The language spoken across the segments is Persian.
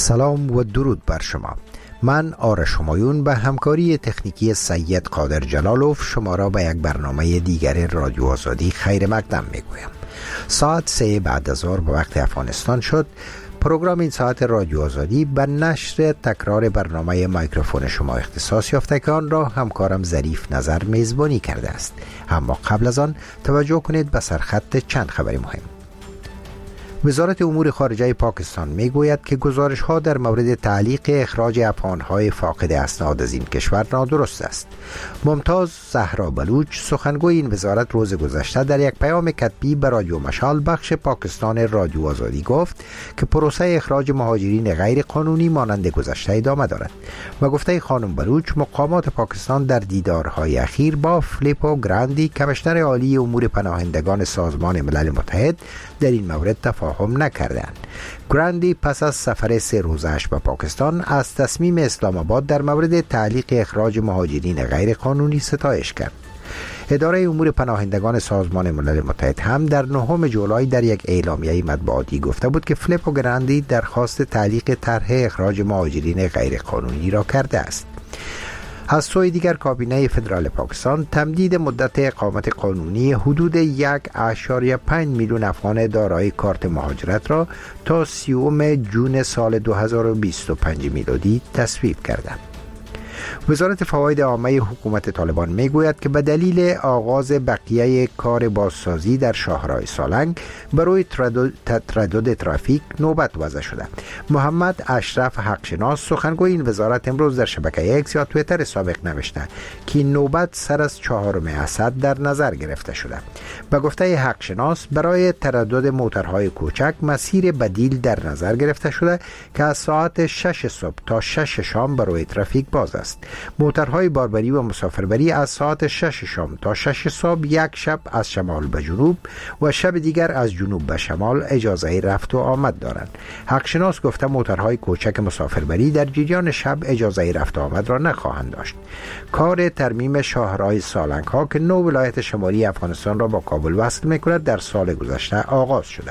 سلام و درود بر شما. من آرش همایون به همکاری تکنیکی سید قادر جلالوف شما را به یک برنامه دیگر رادیو آزادی خیر مقدم میگویم. ساعت 3 بعد از ظهر به وقت افغانستان شد. پروگرام این ساعت رادیو آزادی به نشر تکرار برنامه میکروفون شما اختصاص یافته که آن را همکارم ظریف نظر میزبانی کرده است. اما قبل از آن توجه کنید به سرخط چند خبری مهم. وزارت امور خارجه پاکستان میگوید که گزارش‌ها در مورد تعلیق اخراج افغان‌های فاقد اسناد از این کشور نادرست است. ممتاز زهرا بلوچ سخنگوی این وزارت روز گذشته در یک پیام کتبی به رادیو مشال بخش پاکستان رادیو آزادی گفت که پروسه اخراج مهاجرین غیر قانونی مانند گذشته ادامه دارد و گفته خانم بلوچ مقامات پاکستان در دیدارهای اخیر با فلیپو گراندی کمشنر عالی امور پناهندگان سازمان ملل متحد در این مورد تفاهم نکردند. گراندی پس از سفر 3 روزه‌اش به پاکستان از تصمیم اسلام آباد در مورد تعلیق اخراج مهاجرین غیر قانونی ستایش کرد. اداره امور پناهندگان سازمان ملل متحد هم در 9 جولای در یک اعلامیه مطبوعاتی گفته بود که فلیپو گراندی درخواست تعلیق طرح اخراج مهاجرین غیر قانونی را کرده است. از سوی دیگر کابینه فدرال پاکستان تمدید مدت اقامت قانونی حدود 1.5 میلیون افغان دارای کارت مهاجرت را تا 30 جون سال 2025 میلادی تصویب کردند. وزارت فواید عامه حکومت طالبان میگوید که به دلیل آغاز بقیه کار بازسازی در شاهراه سالنگ برای تردد ترافیک نوبت وضع شده. محمد اشرف حقشناس سخنگوی این وزارت امروز در شبکه اکس یا توییتر سابق نوشته که این نوبت سر از 4 اسد در نظر گرفته شده. به گفته حقشناس برای تردد موترهای کوچک مسیر بدیل در نظر گرفته شده که از ساعت 6 صبح تا 6 شام برای ترافیک باز است. موترهای باربری و مسافربری از ساعت 6 شام تا 6 صبح یک شب از شمال به جنوب و شب دیگر از جنوب به شمال اجازه رفت و آمد دارند. حقشناس گفته موترهای کوچک مسافربری در جریان شب اجازه رفت و آمد را نخواهند داشت. کار ترمیم شاهراه سالنگ ها که 9 ولایت شمالی افغانستان را با کابل وصل می‌کند در سال گذشته آغاز شده.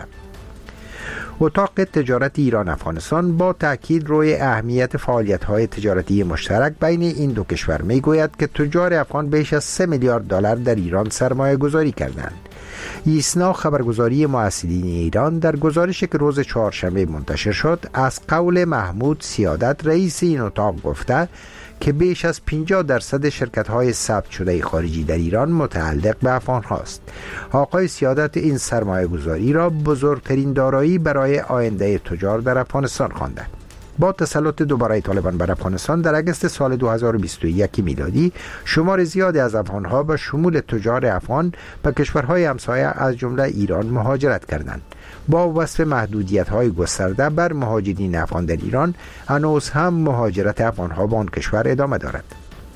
اتاق تجارت ایران افغانستان با تاکید روی اهمیت فعالیت‌های تجارتی مشترک بین این دو کشور میگوید که تجار افغان بیش از 3 میلیارد دلار در ایران سرمایه گذاری کردند. ایسنا خبرگزاری مسئولین ایران در گزارشی که روز چهارشنبه منتشر شد از قول محمود سیادت رئیس این اتاق گفته که بیش از 50% شرکت‌های ثبت شده خارجی در ایران متعلق به افغان هاست. آقای سیادت این سرمایه گذاری را بزرگترین دارایی برای آینده تجار در افغانستان خوانده. با تسلط دوباره طالبان بر افغانستان در اگست سال 2021 میلادی شمار زیادی از افغان‌ها به شمول تجار افغان به کشورهای همسایه از جمله ایران مهاجرت کردند. با وصف محدودیت‌های گسترده بر مهاجرین افغان در ایران هنوز هم مهاجرت افغان‌ها به آن کشور ادامه دارد.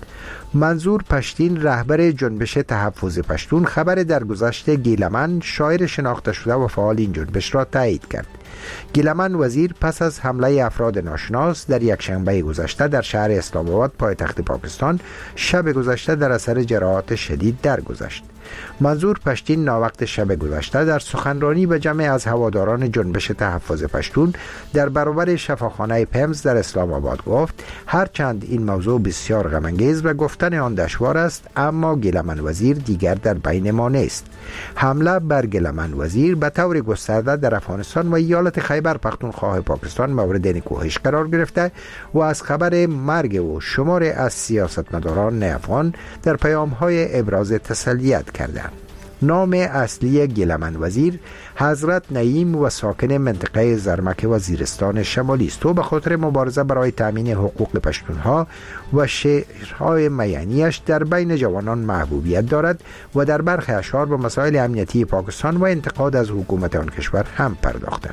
منظور پشتین رهبر جنبش تحفظ پشتون خبر درگذشت گیلمن شاعر شناخته شده و فعال این جنبش را تایید کرد. گیلمن وزیر پس از حمله افراد ناشناس در یک شنبه گذشته در شهر اسلام آباد پایتخت پاکستان شب گذشته در اثر جراحات شدید درگذشت. منظور پشتین ناوقت شب گذشته در سخنرانی به جمع از هواداران جنبش تحفظ پشتون در برابر شفاخانه پمز در اسلام آباد گفت هرچند این موضوع بسیار غم‌انگیز و گفتن آن دشوار است اما گیلمن وزیر دیگر در بین ما نیست. حمله بر گیلمن وزیر به طور گسترده در افغانستان و ایالت خیبر پختونخوا پاکستان مورد نکوهش قرار گرفته و از خبر مرگ او شمار از سیاستمداران افغان در پیام‌های ابراز تسلیت کردند. نام اصلی گیلمن وزیر حضرت نعیم و ساکن منطقه زرمک وزیرستان شمالی است و به خاطر مبارزه برای تامین حقوق پشتونها و شعرهای میانیش در بین جوانان محبوبیت دارد و در برخی اشعار به مسائل امنیتی پاکستان و انتقاد از حکومت آن کشور هم پرداخته.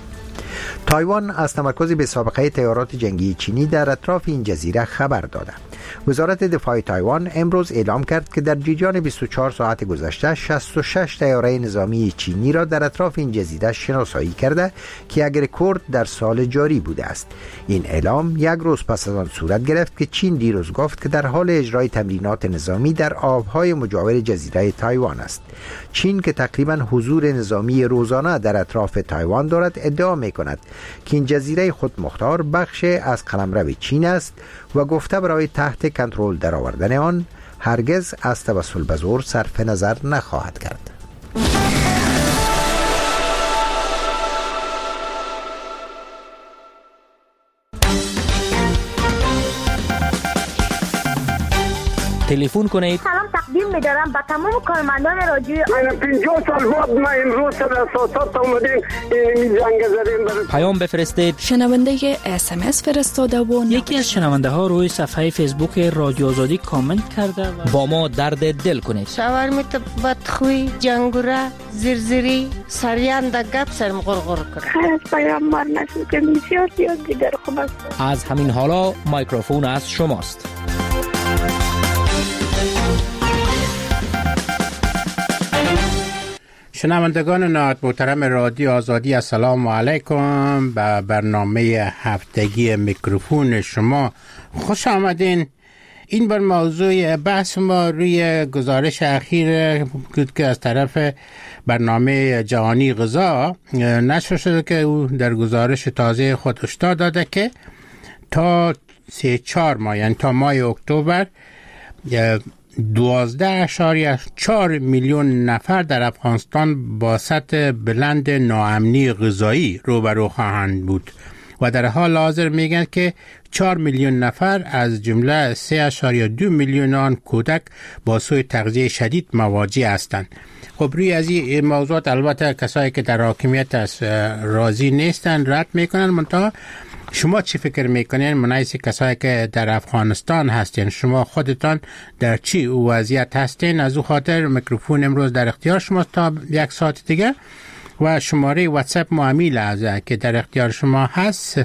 تایوان از تمرکز به سابقه طیارات جنگی چینی در اطراف این جزیره خبر داده. وزارت دفاع تایوان امروز اعلام کرد که در جریان 24 ساعت گذشته 66 طیاره نظامی چینی را در اطراف این جزیره شناسایی کرده که یک رکورد در سال جاری بوده است. این اعلام یک روز پس از آن صورت گرفت که چین دیروز گفت که در حال اجرای تمرینات نظامی در آبهای مجاور جزیره تایوان است. چین که تقریبا حضور نظامی روزانه در اطراف تایوان دارد ادعا می‌کند که این جزیره خودمختار بخش از قلمرو چین است و گفته برای تحت کنترل درآوردن آن هرگز از توسل به زور صرف نظر نخواهد کرد. تلفن کنید. سلام تقدیم می‌دارم به تمام کارمندان رادیو. من 50 سال بعد ما امروز در اساسات اومدیم این جنگ زدیم. پیام بفرستید. شنونده SMS فرستاده و یکی از شنونده ها روی صفحه فیسبوک رادیو آزادی کامنت کرده و با ما درد دل کنید. شاورمیت بدخوی، جنگوره، زرزری، سریان دا گپ سرم غرغر کرد. خیر از پیام بار نشون که بسیار دیگر خوب است. از همین حالا میکروفون از شماست. شنوندگان نهایت محترم رادیو آزادی، السلام علیکم. به برنامه هفتگی میکروفون شما خوش آمدین. این بر موضوع بحث ما روی گزارش اخیر بود که از طرف برنامه جهانی غذا نشر شده که او در گزارش تازه خود هشدار داده که تا 3-4 ماه، یعنی تا ماه اکتبر 12.4 میلیون نفر در افغانستان با سطح بلند ناامنی غذایی روبرو خواهند بود و در حال حاضر میگن که 4 میلیون نفر از جمله 3.2 میلیون آن کودک با سوء تغذیه شدید مواجه هستند. خب روی از این موضوعات البته کسایی که در حاکمیت راضی نیستن رد میکنن، منتها شما چی فکر میکنین منایسه کسایی که در افغانستان هستین؟ شما خودتان در چی وضعیت هستین؟ از او خاطر میکروفون امروز در اختیار شماست تا 1 ساعت دیگه و شماره واتساپ معامل لحظه که در اختیار شما هست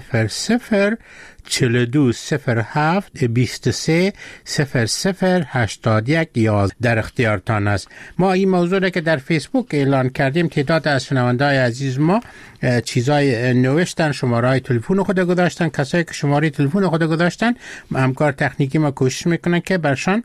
004207230081 در اختیارتان است. ما این موضوع را که در فیسبوک اعلان کردیم، تعداد از شنونده‌های عزیز ما چیزای نوشتن، شماره های تلفن خود گذاشتن. کسایی که شماره تلفن خود گذاشتن، همکار تکنیکی ما کوشش میکنن که برشان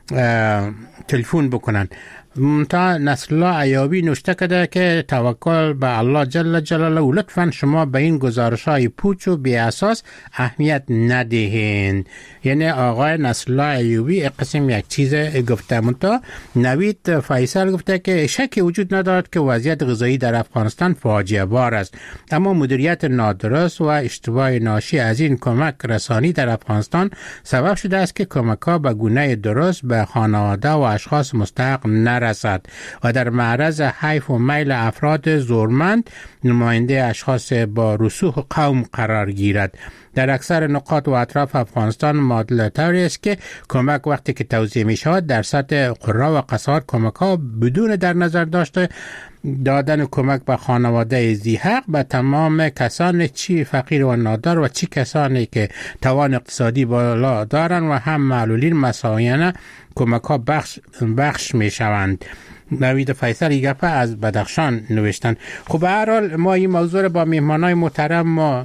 تلفن بکنن. تا نصرالله ایابی نوشته کرده که توکل به الله جل جلاله، لطفاً شما به این گزارش‌های پوچ و بی اساس اهمیت ندهین. یعنی آقای نصرالله ایابی قسم یک چیز گفته. منتها نوید فیصل گفته که شکی وجود ندارد که وضعیت غذایی در افغانستان فاجعه بار است، اما مدیریت نادرست و اشتباه ناشی از این کمک رسانی در افغانستان سبب شده است که کمک‌ها به گونه درست به خانواده و اشخاص مستحق نرسد و در معرض حیف و میل افراد زورمند نماینده اشخاص با رسوخ قوم قرار گیرد. در اکثر نقاط و اطراف افغانستان معادله طوری است که کمک وقتی که توزیع می شود در سطح قرا و قصار کمک ها بدون در نظر داشته دادن کمک به خانواده ذی‌حق به تمام کسان چی فقیر و نادار و چی کسانی که توان اقتصادی بالا دارند و هم معلولین مساویانه کمک ها بخش می شوند. نوید فیصل گپه از بدخشان نوشتن. خب به هر حال ما این موضوع رو با مهمانای محترم ما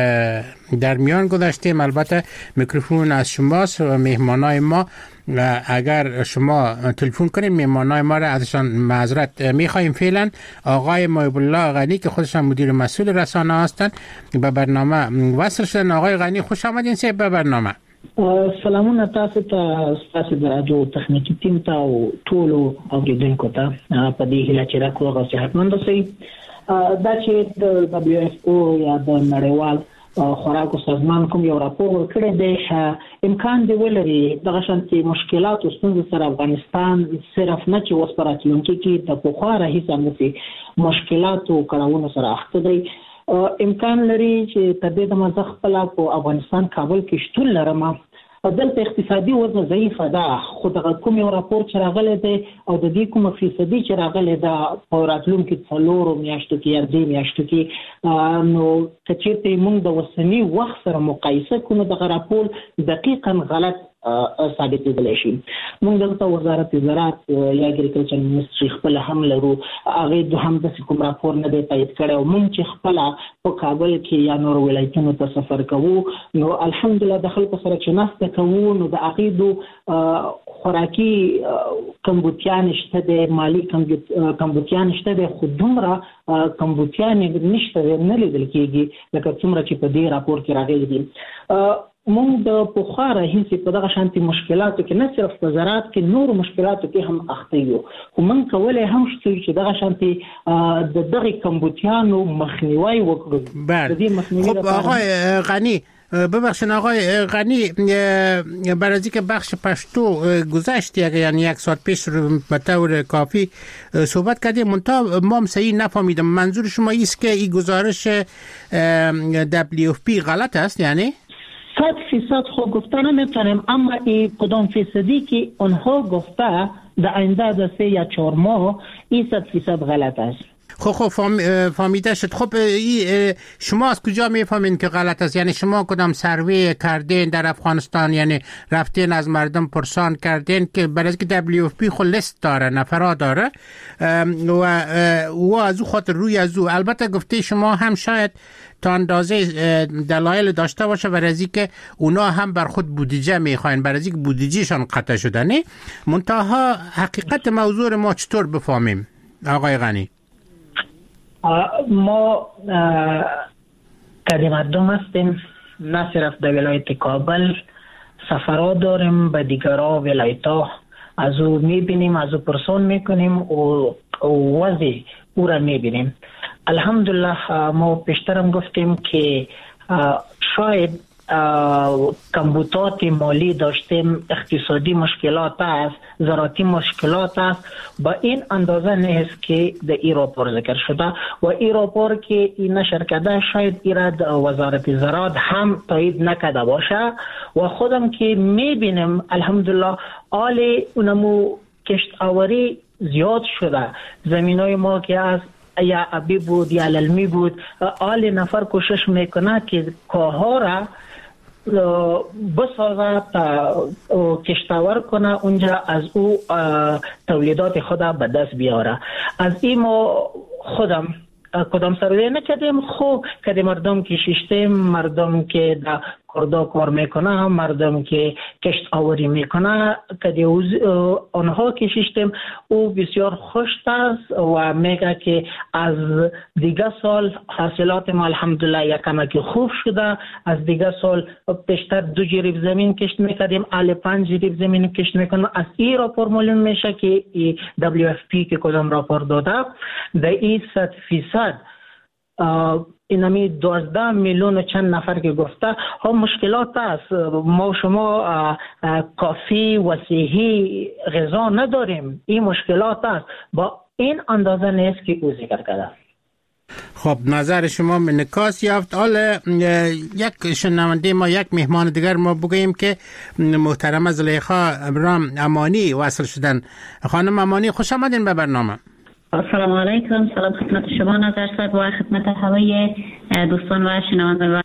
در میان گذاشتیم. البته میکروفون از شماست و مهمانای ما اگر شما تلفن کنید مهمانای ما را ازشان معذرت میخوایم. فعلا آقای محب الله غنی که خودشان مدیر مسئول رسانه هستند به برنامه وصل شدن. آقای غنی خوش آمدین سه به برنامه. سلامونه تاسو ته، تاسو د رادیو تخنیکی ټیم ته او ټولو اوریدونکو ته په دې هیله چې راکوغ او صحتمند اوسئ. دا چې د WHO یا د نړیوال خوراک سازمان کوم یو راپور ورکړی دی، امکان دی ولري دغه شانتي مشکلات او ستونزې سره افغانستان صرف نه چې اوس په راتلونکي کې د پخوا راهیسې همداسې مشکلات او کړاوونو سره اخته دی. امکان لري چې تر دې دمه زه خپله په افغانستان کابل کې شتون لرم. دلته اقتصادي وضع ضعیفه ده، خو دغه کوم یو راپور چې راغلی دی او د دې کومه فیصدي چې راغلی ده په راتلونکي 4 میاشتو کې یا 2 میاشتو کې، نو که چېرته موږ د اوسني وخت سره مقایسه کړو دغه راپور دقیقا غلط ثابتېدلی شي. موږ دلته وزارت زراعت یا اګریکلچر منیسټري خپل هم لرو، هغه هم د کوم راپور نه دی تایید کړی او موږ چې خپل په کابل کې یا نور ولایتونو ته سفر کوو نو الحمدلله د خلکو سره چې ناسته کوو نو د عقیدو خوراکي کمبوتیان شته د مالی کمبوتیان شته د خو دومره کمبوتیان نشته نه لیدل کېږي لکه څومره چې په دې راپور کې راغلي دي. موږ د پخوا راهیسې په دغه شانتي مشکلاتو کې نه صرف په زراعت کې نور مشکلاتو کې هم اخته یو، خو موږ کولی هم شو چې دغه شانتي د دغه کمبوتیانو مخنیوی وکړو. خب آقای غنی ببخشید آقای غنی، برای اینکه بخش پشتو گذشت یعنی یک ساعت پیش رو به طور کافی صحبت کردیم منتها ما هم صحیح نفهمیدم منظور شما ایست که این گزارش WFP غلط است؟ یعنی 100% خو گفته نمیتونیم، اما این کدام فیصدی که آنها گفته در آینده در 3 یا 4 ماه این 100% غلط است. خب فهمیده شد. خب شما از کجا میفهمین که غلط است؟ یعنی شما کدام سروی کردین در افغانستان، یعنی رفتین از مردم پرسان کردین که برای که WFP خود لیست داره، نفرات داره و از او خاطر روی از او البته گفته شما هم شاید تا اندازه دلایل داشته باشه برای از که اونا هم بر خود بودجه میخواین، برای که بودجهشان قطع شده. نه منتها حقیقت موضوع ما چطور بفهمیم آقای غنی؟ ما مردم هستیم، نه صرف در ولایت کابل، سفرها داریم به دیگرها ولایت‌ها، از او میبینیم، از او پرسان میکنیم و وضع او را میبینیم. الحمدلله ما پیشترم گفتیم که شاید کمبوتات مالی داشتیم، اقتصادی مشکلات است، زراعتی مشکلات است، با این اندازه نیست که در این راپور ذکر شده و این راپور که این نشر کرده شاید ایراد وزارت زراعت هم تایید نکرده باشه و خودم که میبینم الحمدلله آل اونمو کشتاوری زیاد شده، زمینای ما که از یا ابی بود یا للمی بود، آل نفر کوشش میکنه که کاها را بسازه کشتاور کنه اونجا از او تولیدات خود به دست بیاره. از این ما خودم کدام سروی نکردیم، خوب که مردم که شیشتیم، مردم که در کردا کار میکنه، مردم که کشت آوری میکنه که آنها که شیشتیم او بسیار خوش است و میگه که از دیگه سال حاصلات ما الحمدلله یک کمکی خوب شده. از دیگه سال بیشتر 2 جریب زمین کشت میکردیم، ال 5 جریب زمین کشت میکنیم. از این راپور معلوم میشه که WFP که کدام راپور داده در این 100% اینمی 12 میلیون چند نفر که گفته هم مشکلات است. ما شما کافی و صحی غذا نداریم، این مشکلات است، با این اندازه نیست که او ذکر کرده. خب نظر شما نکاس یافت. حالا یک شنونده ما، یک مهمان دیگر ما بگوییم که محترم زلیخا ابرام امانی وصل شدن. خانم امانی خوش آمدین به برنامه. السلام علیکم، سلام خدمت شما نظر صاحب و خدمت همه دوستان و شنوندگان.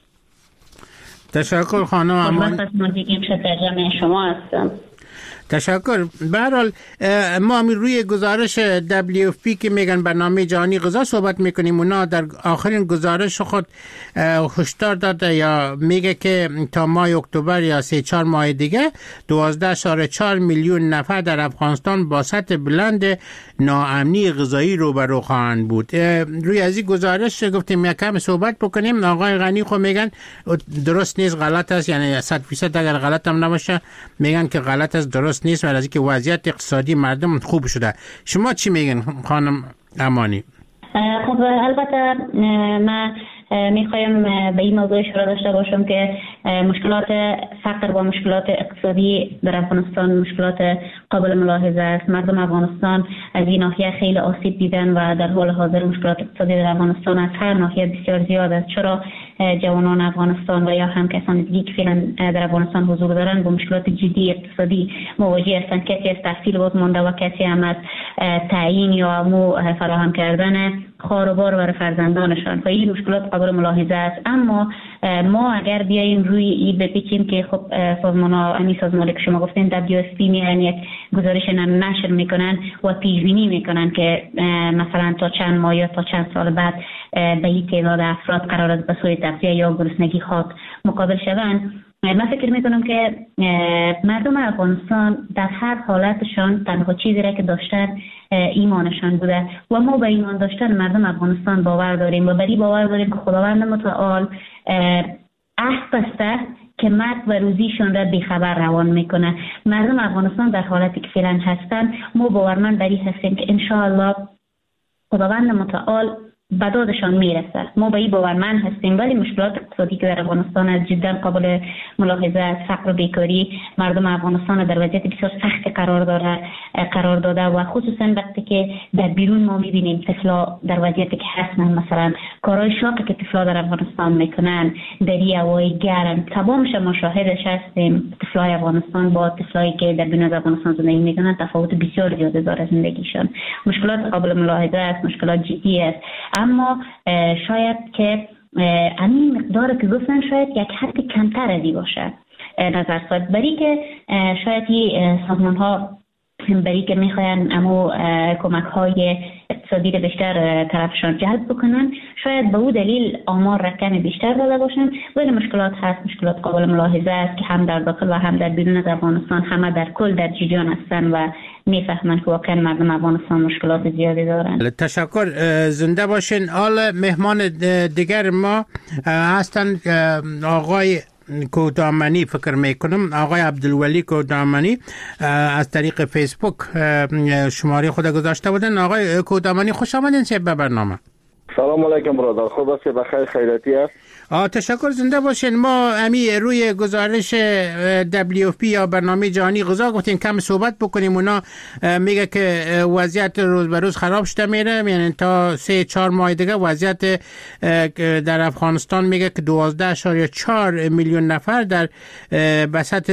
تشکر خانم امانی. ترجمه شما هستم. تشکر. به هر حال ما روی گزارش WFP که میگن برنامه جهانی غذا صحبت میکنیم، اونا در آخرین گزارش خود هشدار داده یا میگه که تا ماه اکتبر یا 3-4 ماه دیگه 12.4 میلیون نفر در افغانستان با سطح بلند ناامنی غذایی روبرو خواهند بود. روی از این گزارش گفتیم یک کم صحبت بکنیم. آقای غنی خود میگن درست نیست، غلط است، یعنی 100% اگر غلط هم نباشه میگن که غلط است، درست نیست، ولی از که وضعیت اقتصادی مردم خوب شده. شما چی میگن خانم امانی؟ خب البته من میخوایم به این موضوع اشاره داشته باشم که مشکلات فقر و مشکلات اقتصادی در افغانستان مشکلات قابل ملاحظه است. مردم افغانستان از این ناحیه خیلی آسیب دیدن و در حال حاضر مشکلات اقتصادی در افغانستان از هر ناحیه بسیار زیاد است. چرا جوانان افغانستان و یا هم کسان دیگه که فعلا در افغانستان حضور دارند با مشکلات جدی اقتصادی مواجه هستند. کسی از تحصیل باز مانده و کسی هم از تعیین یا فراهم کردن خوار و بار برای فرزندانشان و این مشکلات قابل ملاحظه است. اما ما اگر بیاییم روی این بپیچیم که خب سازمانی که شما گفتین WFP میان یک گزارش نشر میکنن و پیش بینی میکنن که مثلا تا چند ماه یا تا چند سال بعد به این تعداد افراد قرار است به سوی تغذیه یا گرسنگی خاک مقابل شوند. من فکر میکنم که مردم افغانستان در هر حالتشان تنها چیزی را که داشتن ایمانشان بوده و ما به ایمان داشتن مردم افغانستان باور داریم و بری باور داریم که خداوند متعال عهد بسته که مرگ و روزیشان را بیخبر روان میکنه. مردم افغانستان در حالتی که فعلا هستن ما باورمند بری هستیم که انشاءالله خداوند متعال به دادشان میرسه. ما به این باورمند هستیم، ولی مشکلات اقتصادی که در افغانستان از جدا قابل ملاحظه است. فقر و بیکاری مردم افغانستان در وضعیت بسیار سخت قرار داده و خصوصا وقتی که در بیرون ما میبینیم طفلا در وضعیتی که هستن، مثلا کارهای شاقی که طفلا در افغانستان میکنن در هوای گرم، تمامش ما شاهدش هستیم. طفلای افغانستان با طفلایی که در بیرون از افغانستان زندگی میکنن تفاوت بسیار زیاده داره زندگیشان. مشکلات قابل ملاحظه است، مشکلات جدی است، اما شاید که همین مقدار که گفتن شاید یک حد کمتر از این باشه نظر صاحب. برای که شاید این سازمان ها برای که میخواین امو کمک های اقتصادی رو بیشتر طرفشان جلب بکنن، شاید به او دلیل آمار رقم بیشتر داده باشن، ولی مشکلات هست، مشکلات قابل ملاحظه است که هم در داخل و هم در بیرون از افغانستان همه در کل در جریان هستن و میفهمن که واقعا مردم افغانستان مشکلات زیادی دارن. تشکر، زنده باشین. حال مهمان دیگر ما هستن آقای کودامنی، فکر میکنم آقای عبدالولی کودامنی از طریق فیسبوک شماره خود گذاشته بودن. آقای کودامنی خوش آمدین به برنامه. سلام علیکم برادر، خوب است که بخیر خیراتی است؟ تشکر، زنده باشین. ما امی روی گزارش WFP یا برنامه جهانی غذا گفتیم کم صحبت بکنیم. اونا میگه که وضعیت روز به روز خراب شده میره، یعنی تا 3-4 ماه دیگه وضعیت در افغانستان میگه که 12.4 میلیون نفر در وسط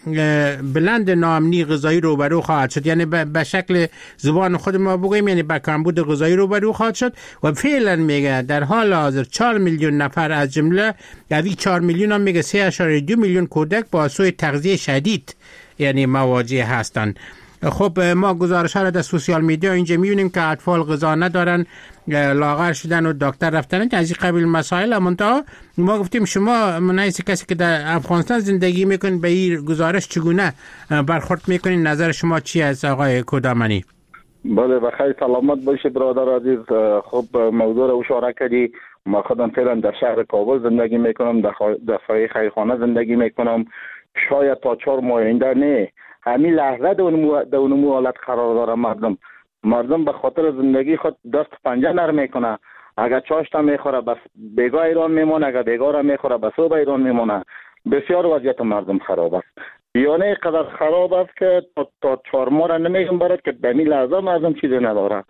بلند ناامنی غذایی روبرو خواهد شد. یعنی به شکل زبان خود ما بگوییم یعنی با کمبود غذایی روبرو خواهد شد و فعلا میگه در حال حاضر 4 میلیون نفر از جمله یعنی 4 میلیون هم میگه 3.2 میلیون کودک با سوء تغذیه شدید یعنی مواجه هستند. خب ما گزارش ها را در سوشیال میدیا اینجا میبینیم که اطفال غذا ندارن، لاغر شدن و دکتر رفتن از این قبیل مسائل. منتها ما گفتیم شما منایس کسی که در افغانستان زندگی میکنید به این گزارش چگونه برخورد میکنید؟ نظر شما چی است آقای کودامنی؟ بله بخیر سلامت باشی برادر عزیز. خب موضوع رو اشاره کردی. ما خودم فعلا در شهر کابل زندگی میکنم، در سایه خیرخانه زندگی میکنم. شاید تا 4 ماه آینده نه، همین لحظه در اون حالت قرار داره. مردم به خاطر زندگی خود دست پنجه نرم میکنه. اگر چاشتا میخوره بس بیگاه ایران میمونه، اگر بیگاه را میخوره بس صبح ایران میمونه. بسیار وضعیت مردم خراب است، یعنی قدر خراب است که تا 4 ماه را نمیگم برات که به این لحظه مردم چیزی نداره.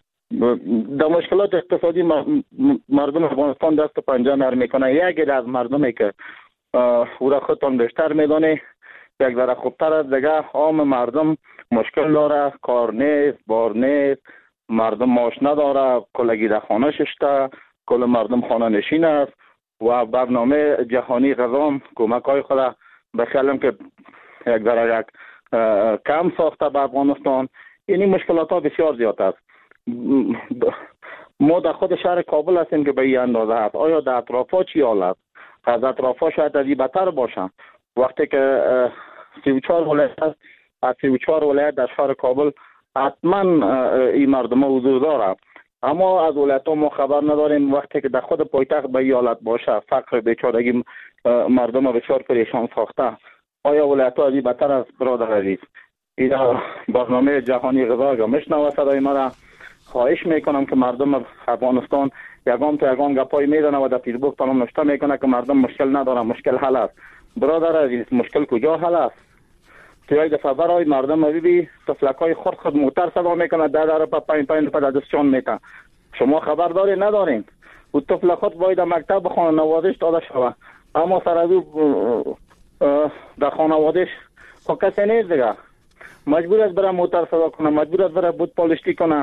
در مشکلات اقتصادی مردم افغانستان دست پنجه نرم میکنه. یکی از مردمی که او را خودتان بیشتر میدانه یک ذره خوبتر از دیگه عام مردم مشکل داره، کار نیست، بار نیست، مردم معاش نداره، کلگی در خانه ششته، کل مردم خانه نشین است و برنامه جهانی غذا کمک های خود به خیالم که یک ذره یک کم ساخته به افغانستان. یعنی مشکلات ها بسیار زیاد است. ما در خود شهر کابل هستیم که به این اندازه هست. آیا در اطرافا چی حال است؟ از اطرافا شاید از این بدتر باشن. وقتی که 34 ولایت است، از 34 ولایت در شهر کابل حتما این مردم حضور داره، اما از ولایت ها ما خبر نداریم. وقتی که در خود پایتخت به این حالت باشه، فقر بیچارگی مردم بسیار پریشان ساخته، آیا ولایت ها از این بدتر است برادر عزیز؟ این برنامه جهانی غذا اگر میشنوه صدای مرا، خواهش میکنم که مردم افغانستان یگان تا یگان گپای میدانه و در فیسبوک تمام نوشته میکنه که مردم مشکل نداره، مشکل حل است. برادر عزیز مشکل کجا حل است؟ توی دفعه برای مردم ببینی طفلکای خود موتر صدا میکنه، در پا پایین پا دستشان میتن. شما خبر داری ندارین؟ او طفل خود باید مکتب بخونه، نوازش داده شوه، اما سر از او در خانوادش خب کسی نیست دیگه. مجبور است برای موتر صدا کنه، مجبور است برای بود پالشتی کنه.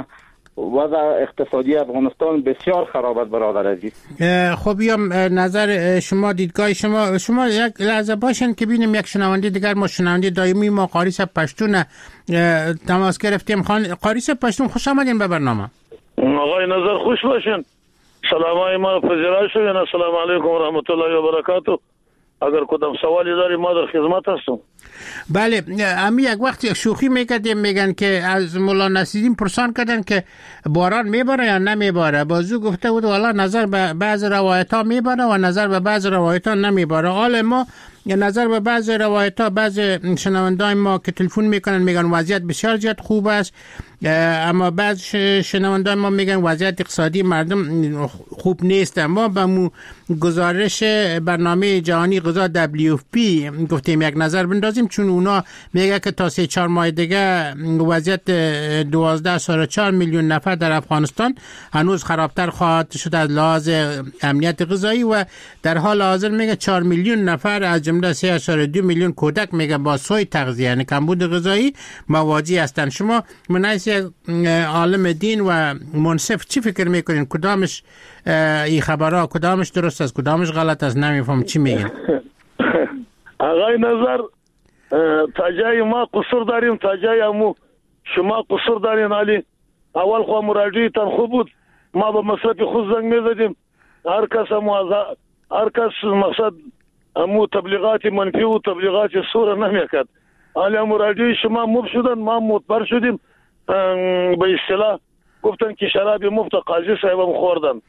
وضع اقتصادی افغانستان بسیار خراب است برادر عزیز. خب یا نظر شما، دیدگاه شما یک لحظه باشین که ببینیم یک شنونده دیگر، ما شنونده دائمی ما قاری صاحب پشتون تماس گرفتیم. قاری صاحب پشتون خوش آمدین به برنامه. آقای نظر خوش باشین. سلامای ما پذیرای شوین. السلام علیکم و رحمت الله و برکاته. اگر کدام سوالی داری ما در خدمت هستم. بله، امی یک وقت شوخی میکردیم، میگن که از مولا نصیرالدین پرسان کردن که باران میباره یا نمیباره. بازو گفته بود والا نظر به بعض روایت ها میباره و نظر به بعض روایت ها نمیباره. حال ما نظر به بعض روایت ها، بعض شنوندای ما که تلفن میکنن میگن وضعیت بسیار زیاد خوب است، اما بعض شنوندای ما میگن وضعیت اقتصادی مردم خوب نیست. ما به گزارش برنامه جهانی غذا WFP گفتیم یک نظر بندازیم، چون اونا میگه که تا 3-4 ماه دیگه وضعیت 12.4 میلیون نفر در افغانستان هنوز خرابتر خواهد شد از لحاظ امنیت غذایی و در حال حاضر میگه 4 میلیون نفر از جمله 3.2 میلیون کودک میگه با سوء تغذیه یعنی کمبود غذایی مواجه هستند. شما مناسب عالم دین و منصف چی فکر میکنین؟ کدامش این خبرها کدامش درست است، کدامش غلط است؟ نمیفهم چی میگن. آقای نظر تا جای ما قصور داریم، تا جای امو شما قصور دارین. علی اول خو مراجعه تن خوب بود، ما به مصرف خود زنگ میزدیم، هر کس مقصد امو تبلیغات منفی و تبلیغات سوره نمیکرد. علی مراجعه شما مفت شدن، ما متبر شدیم، به اصطلاح گفتن که شراب مفت قاضی صاحبم خوردن.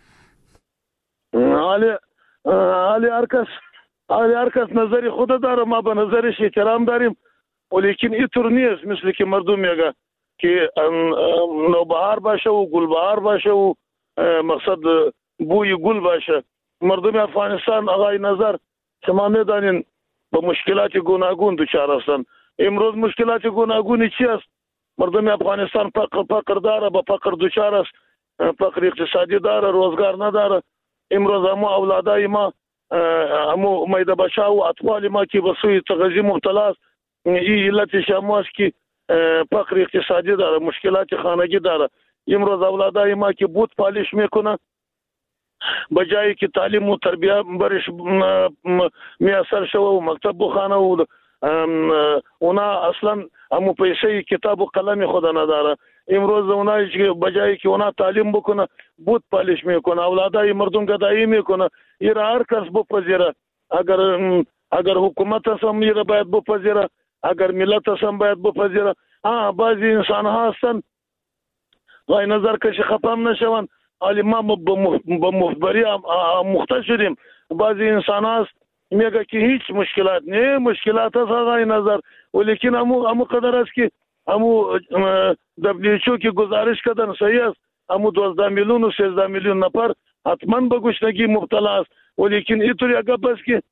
علی هر کس نظری خود داره، ما به نظرش احترام داریم، ولیکن اینطور نیست مثل که مردم میگه که نوبهار باشه و گلبهار باشه و مقصد بوی گل باشه. مردم افغانستان آقای نظر شما میدانین به مشکلات گوناگون دچار هستند. امروز مشکلات گوناگونی چی است؟ مردم افغانستان فقر داره، به فقر دچار است، فقر اقتصادی داره، روزگار نداره. امروز همو اولادای ما، همو میده بچه و اطفال ما که به سوی تغذیه مبتلا است، این علت شما است که فقر اقتصادی داره، مشکلات خانگی داره. امروز اولادای ما که بود پالیش میکنه، بجایی که تعلیم و تربیه برش میسر شوه و مکتب بخانه و اونا اصلا همو پیسه کتاب و قلم خود نداره. امروز اونا بجایی که اونا تعلیم بکنه بود پالیش میکنه، اولادای مردم گدایی میکنه. این هر کس بپذیره، اگر حکومت هم این باید بپذیره، اگر ملت هم باید بپذیره. بعضی انسان ها هستن غای نظر کشی خفم نشون، ولی ما به مخبری محتاج شدیم. بعضی انسان هست میگه که هیچ مشکلات نه، مشکلات هست آقای نظر، ولیکن امو قدر است که امو WHO که گزارش کردن صحیح است، امو 12 میلیون و 13 میلیون نفر حتما به گشنگی مبتلا است. ولیکن اینطوری اگه بس که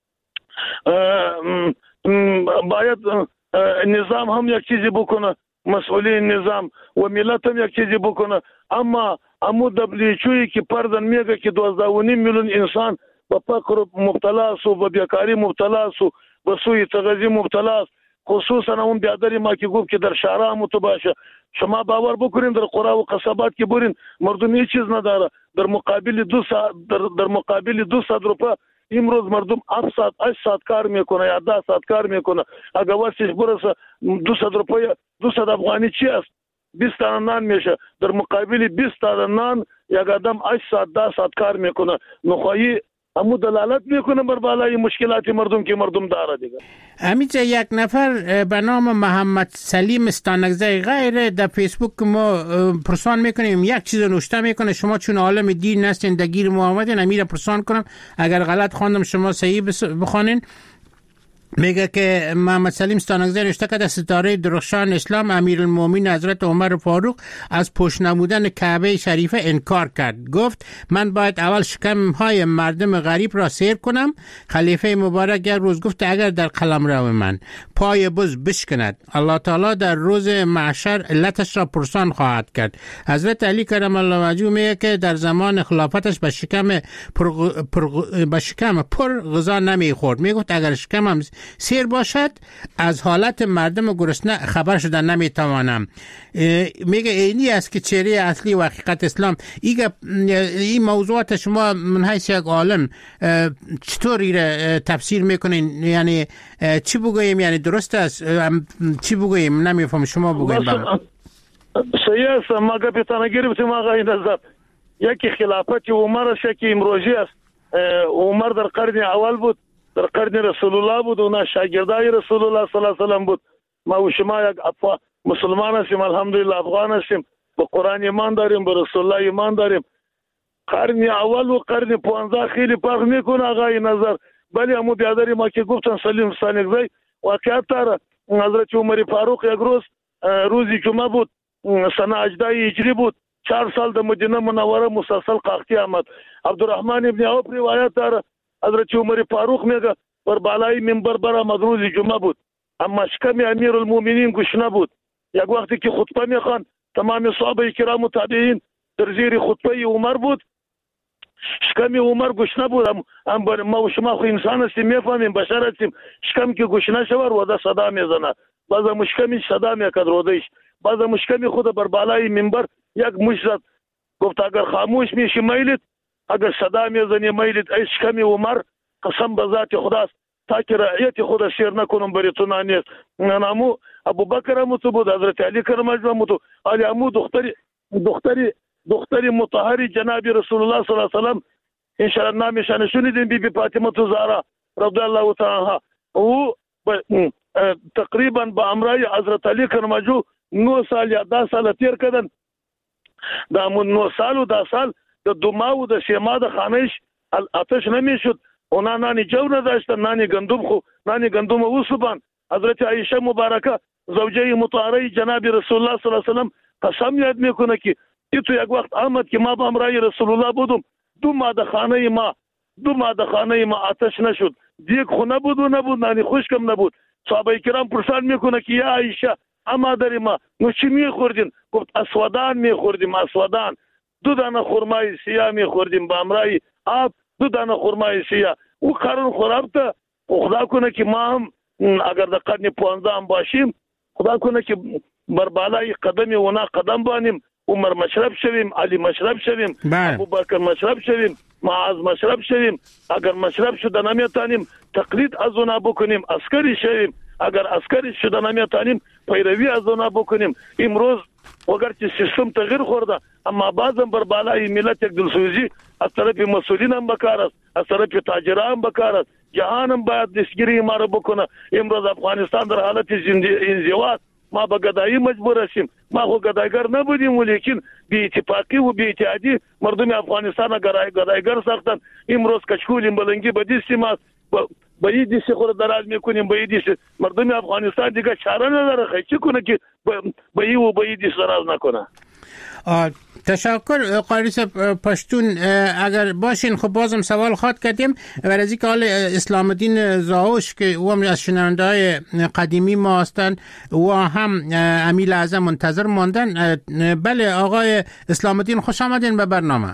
باید نظام هم یک چیزی بکنه، مسئولین نظام و ملت هم یک چیزی بکنه. اما امو WHO که پردن میگه که 12.5 میلیون انسان به فقر مبتلا است و به بیکاری مبتلا است و به سوء تغذیه مبتلا است. خصوصا اون بیادری ما که گفت که در شهرها متباشه. شما باور بکنین در قرا و قصبات که برین مردم هیچ چیز نداره. در مقابل 200 روپیه امروز مردم 8 ساعت کار میکنه یا 10 ساعت کار میکنه. اگر واسش برسه 200 روپیه 200 افغانی چی است؟ 20 تا نان میشه. در مقابل 20 تا نان یک آدم 8 ساعت 10 ساعت کار میکنه. نخواهی امو دلالت میکنه بر بالای مشکلات مردم که مردم داره دیگه. امیجا یک نفر به نام محمد سلیم استانگزی غیر در فیسبوک ما پرسان میکنیم، یک چیز نوشته میکنه، شما چون عالم دین هستین دگیر ما آمدین، امیر پرسان کنم اگر غلط خواندم شما صحیح بخوانین. میگه که محمد سلیم استانگزی نوشته که ستاره درخشان اسلام امیرالمومنین حضرت عمر فاروق از پشت نمودن کعبه شریفه انکار کرد. گفت من باید اول شکمهای مردم غریب را سیر کنم. خلیفه مبارک یک روز گفت اگر در قلمرو من پای بز بشکند، الله تعالی در روز محشر علتش را پرسان خواهد کرد. حضرت علی کرم الله وجهه میگه که در زمان خلافتش به شکم پر غذا نمیخورد. میگفت اگر شکمم سیر باشد از حالت مردم گرسنه خبر شدن نمیتوانم. میگه اینی است که چهره اصلی و حقیقت اسلام. این موضوعات شما من حیث یک عالم چطوری تفسیر میکنین؟ یعنی چی بگوییم؟ یعنی درست است؟ چی بگوییم؟ نمیفهم، شما بگوییم. صحیح است. ما گپتان گرفتیم آقای نظر. یکی خلافت عمر است، یکی امروزی است. عمر در قرن اول بود، در قرن رسول الله بود و نه شاگردای رسول الله صلی الله علیه و سلم بود. ما و شما یک مسلمان هستیم، الحمدلله افغان هستیم، به قرآن ایمان داریم، به رسول الله ایمان داریم. قرن اول و قرن 15 خیلی فرق میکنه آقای نظر. ولی همون بیادری ما که گفتن سلیم سانگزی واقعیت داره. حضرت عمر فاروق یک روزی جمعه بود، سنه 18 هجری بود، 4 سال در مدینه منوره مسلسل قحطی آمد. عبدالرحمن ابن عوف روایت داره حضرت عمر فاروق میگه بر بالای منبر برآمد، روز جمعه بود، اما شکم امیرالمومنین گشنه بود. یک وقتی که خطبه میخوان تمام صحابه کرام و تابعین در زیر خطبه عمر بود، شکم عمر گشنه بود. ما و شما خو انسان هستیم، میفهمیم، بشر هستیم. شکم که گشنه شود و ده صدا میزنه، بعض مشکمی صدا میکرد رودش، بعض مشکمی خود بر بالای منبر یک مش زد، گفت اگر خاموش میشی میلید، اگر صدا میزنی میلید. ای شکم عمر قسم به ذات خداست تا که رعیت خود سیر نکنم بری تو نانیست. نامو ابو بکر هم تو بود، حضرت علی کرم اجمع تو، علی امو دختری مطهری جناب رسول الله صلی الله علیه و سلم، ان شاء الله نامشان شنیدین، بی بی فاطمه زهرا رضی الله تعالی عنها، او تقریبا با امرای حضرت علی کرم اجو 9 سال یا 10 سال تیر کردن. دا من 9 سال و 10 سال د دوما و د شیما د خانش آتش نمیشد. اونا نانی جو نداشتن، نانی گندم وسبان. حضرت عایشه مبارکه زوجه مطهره جناب رسول الله صلی الله علیه و سلم قسم یاد میکنه که تو یک وقت آمد که ما با امرای رسول الله بودم، 2 ماه د خانه ما آتش نشد، دیگ خو نبود نانی خشکم نبود. صحابه کرام پرسان میکنه که یا عایشه اما داری ما نو چی میخوردین؟ گفت اسودان میخوردیم، اسودان. 2 دانه خرمای سیاه میخوردیم با امرای آب، 2 دانه خرمای سیاه. او قرن خراب ته خدا کنه که ما هم اگر در قرن 15 هم باشیم، خدا کنه که بر بالای قدم اونا قدم بانیم، عمر مشرب شویم، علی مشرب شویم، ابو بکر مشرب شویم، معاذ مشرب شویم. اگر مشرب شده نمیتانیم تقلید از اونا بکنیم، عسکری شویم. اگر عسکری شده نمیتانیم پیروی از اونا بکنیم. امروز اگرچه سیستم تغییر خورده، اما بعضم بر بالای ملت یک دلسوزی از طرف مسئولین هم بکار است، از طرف تاجران هم بکار است. جهان هم باید دستگیری ما را بکنه. امروز افغانستان در حالت انزوا، ما به گدایی مجبور هستیم. ما خو گدایگر نبودیم، ولیکن بی اتفاقی و بی اتحادی مردم افغانستان گدایگر ساختن. امروز کچکولیم بلنگی به دست ما، به این دیسی خود دراز میکنیم، به این دیسی مردم افغانستان دیگه چاره نداره خیلی چی کنه که به این دیسی دراز نکنه. تشکر قاری صاحب پشتون. اگر باشین خب بازم سوال خواد کردیم برای اینکه حال اسلام الدین زاوش که او هم از شنونده‌های قدیمی ما هستند و هم امیر اعظم منتظر ماندن. بله آقای اسلام الدین خوش آمدین به برنامه.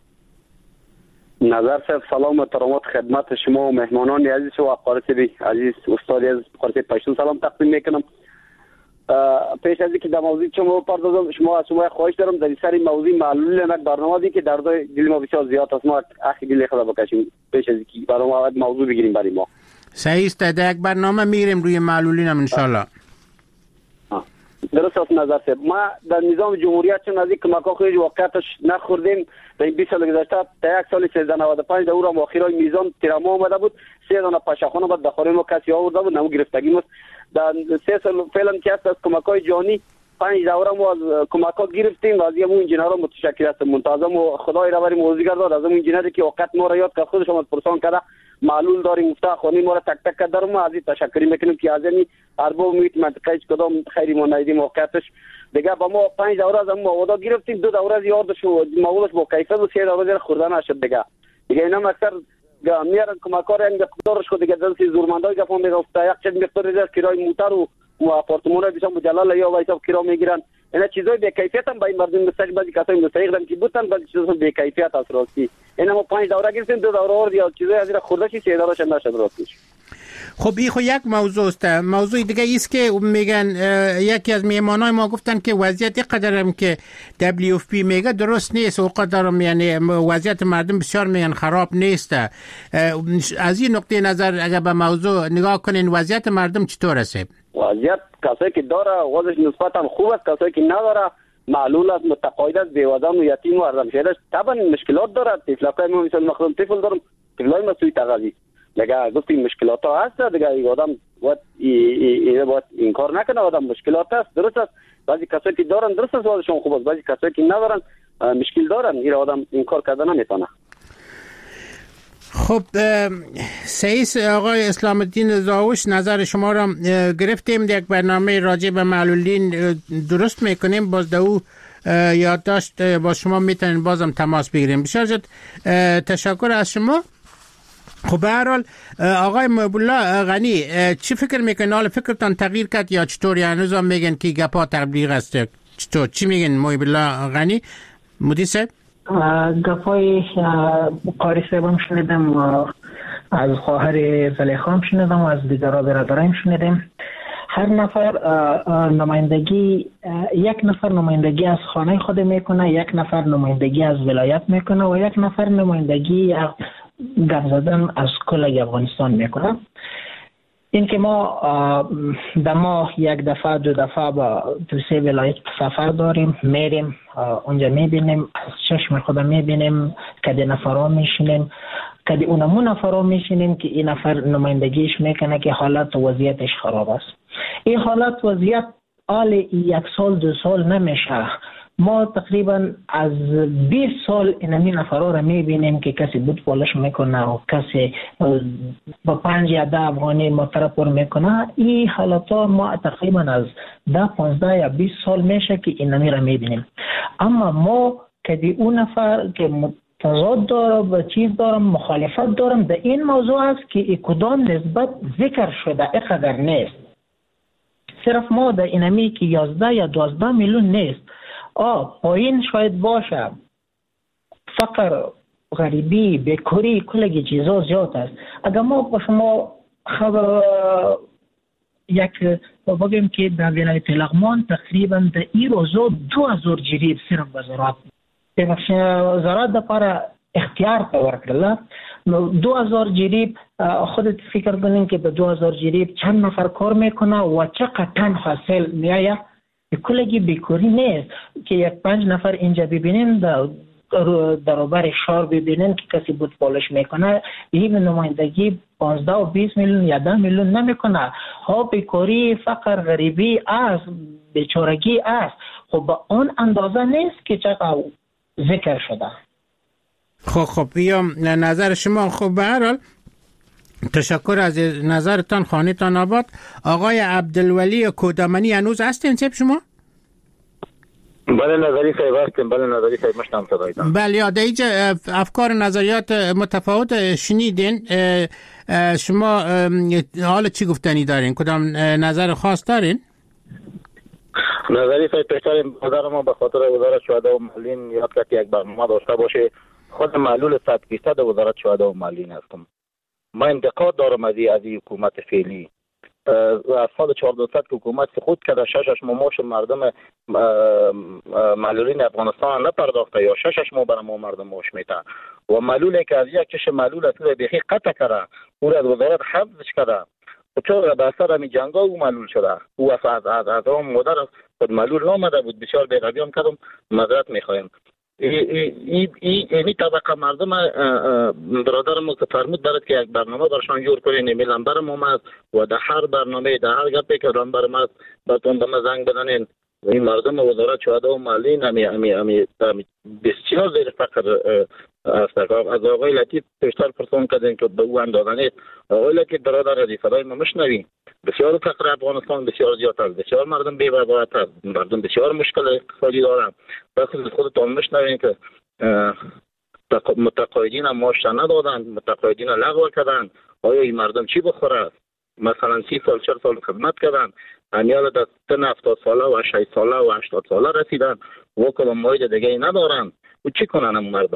نظر صاحب سلام و احترامات خدمت شما و مهمانان عزیز و قاری صاحب عزیز استاد عزیز قاری صاحب پشتون سلام تقدیم میکنم. پیش از اینکه در موضوع شما بپردازم، از شما خواهش دارم در سر موضوع معلول یک برنامه دی که در دل ما بسیار زیاد است، ما اخی دل خدا بکشیم پیش از اینکه برنامه موضوع بگیریم برای ما. صحیح است، در یک برنامه میریم روی معلولین هم ان شاء الله. درست است نظر صاحب. ما در نظام جمهوریت چون از این کمک‌ها خیلی واقعیتش نخوردیم. در این 20 سال گذشته تا یک سال 1395 در اون اخیرای میزان تیراما آمده بود، 3 دانه پاشخانه بود داخل ما کسی آورده بود، نمو گرفتگی بود. در 3 سال فعلا که است از کمک‌های جهانی 5 دوره ما از کمک‌ها گرفتیم و از همون انجینرها متشکر هستم. منتظم و خدای را بری موضوع گرداد از اون انجینری که وقت ما را یاد کرد، خودش هم پرسان کرده معلول داریم مفتاح خونی ما را تک تک در ما از این تشکر میکنیم که از این ارباب میت منطقه کدام خیری ما ندیدیم واقعیتش دیگه. با ما 5 دوره از ما ودا گرفتیم، 2 دوره از یاد شو موضوعش با کیفیت و 3 دوره خوردن نشد دیگه اینا اکثر میارن کمکار این مقدارش خود دیگه دل زورمندای گفت میگفت یک چند مقدار از کرای موتر و آپارتمان بیشتر جلال یا وایسا کرا میگیرن. اینا چیزای به کیفیت هم با این مردم مستقیم بعضی کسایی مستقیم که بودن بعضی چیزا به کیفیت است راستی. اینا ما 5 دوره گرفتیم، 2 دوره اور یا چیزای از این خورده چی 3 دوره نشد راستش. خب این خو یک موضوع است. موضوع دیگه است که میگن یکی از میهمانای ما گفتن که وضعیت قدرم که WFP میگه درست نیست و قدرم یعنی وضعیت مردم بسیار میگن خراب نیست. از این نقطه نظر اگر به موضوع نگاه کنین وضعیت مردم چطور است؟ وضعیت کسایی که داره وضعش نسبتا خوب است، کسایی که نداره معلول است، متقاعد است، بیوزن و یتیم و ارزم شده طبعا مشکلات داره. طفلکای ما مثلا مخدوم طفل دارم، طفلای ما سوی تغذی دیگه گفتیم مشکلات ها هست دیگه. این آدم باید این کار نکنه، آدم مشکلات هست، درست است. بعضی کسایی که دارن درست است وضعشون خوب است، بعضی کسایی که ندارن مشکل دارن، این آدم این کار کردن نمیتونه. خب سیس آقای اسلام الدین زاوش، نظر شما را گرفتیم. یک برنامه راجع به معلولین درست میکنیم، باز دو یادداشت با شما میتونین بازم تماس بگیریم. بسیار زیاد تشکر از شما. خب به هر حال آقای محب الله غنی چی فکر میکنین؟ حال فکرتان تغییر کرد یا چطور؟ هنوز هم میگن که گپا تبلیغ است؟ چطور؟ چی میگن محب الله غنی مدیر صاحب؟ گپای قاری صاحبم شنیدم، از خواهر زلیخا هم شنیدم و از دیگر برادرم شنیدم. هر نفر نمایندگی، یک نفر نمایندگی از خانه خود میکنه، یک نفر نمایندگی از ولایت میکنه و یک نفر نمایندگی گپ زدن از کل افغانستان میکنه. این که ما در ماه یک دفعه دو دفعه با دو سه ولایت سفر داریم، میریم اونجا میبینیم، از چشم خود میبینیم، کدی نفرها میشینیم، کدی اونمون نفرها میشینیم که این نفر نمایندگیش میکنه که حالت و وضعیتش خراب است. این حالت وضعیت آل یک سال دو سال نمیشه. ما تقریبا از 20 سال اینمی نفرها را میبینیم که کسی بود پالش میکنه و کسی با 5 یا 10 افغانی مطرح پر میکنه. این حالت ها ما تقریبا از 10 15 یا 20 سال میشه که اینمی را میبینیم. اما ما که اون نفر که تضاد داره و چیز دارم، مخالفت دارم در این موضوع است که کدام نسبت ذکر شده اقدر نیست. صرف ما در اینمی که 11 یا 12 میلیون نیست، پایین شاید باشه، فقر، غریبی، بیکاری، کلگی چیزا زیاد است. اگر ما با شما خبر یک بگیم که در ولایت لغمان تقریبا در این روزا 2000 جریب صرف به زراعت زراعت در پاره اختیار ورکړل. 2000 جریب خودت فکر کنین که به 2000 جریب چند نفر کار میکنه و چقدر تن حاصل میایه. کلگی بیکاری نیست که یک 5 نفر اینجا ببینین در بر شهر ببینین که کسی بود پالش میکنه، این نمایندگی 15 و 20 میلیون یا 10 میلیون نمیکنه. ها بیکاری، فقر، غریبی است، بیچارگی است. خب به اون اندازه نیست که چقدر ذکر شده. خب بیام نظر شما. خب به هر حال تشکر از نظرتان، خانه‌تان آباد. آقای عبدالولی کودامنی هنوز هستین صاحب شما؟ بله نظری صاحب هستیم. بله نظری صاحب مشتم صدایتان. بله یاد اینجا افکار نظریات متفاوت شنیدین. شما حالا چی گفتنی دارین؟ کدام نظر خاص دارین؟ نظری صاحب پیشتر برادر ما به خاطر وزارت شهدا و معلولین یاد کرد یک برنامه داشته باشه. خود معلول 100% وزارت شهدا و معلولین هستم. ما انتقاد دارم از این حکومت فعلی. از سال 1400 که حکومت خود کرده 6 ماهش مردم معلولین افغانستان نپرداخته یا 6 ماه برای ما مردم معاش میده و معلولی که از یک چش معلول از بیخی قطع کرده او از وزارت حفظش کرده و چون به اثر همین جنگا او معلول شده. او از اون مادر خود معلول نامده بود. بسیار بی‌ادبی هم کردم، معذرت میخوایم. این طبقه مردم برادر ما که فرمود برد که یک برنامه برشان جور کنین. ایمیل هم برم اومد و در هر برنامه در هر گپی که هم برم از براتون دم زنگ بدنین. این مردم وزارت شهدا و معلولین همی بسیار زیر فقر است. از آقای لطیف پیشتر پرسان کردین که به او اندازه نیست. آقای لطیف برادر عزیز صدای ما میشنوی؟ بسیار فقر افغانستان بسیار زیاد است، بسیار مردم بی‌وفایت است، مردم بسیار مشکل اقتصادی دارند. وقتی خودتون میشنوین که متقاعدین هم معاش ندادند، متقاعدین لغو کردند. آیا این مردم چی بخوره؟ مثلا 30 سال 40 سال خدمت کردن، همیال در سن 70 ساله و 60 ساله و 80 ساله رسیدن و کدام مورد دیگه ندارن و چی کنن مردم؟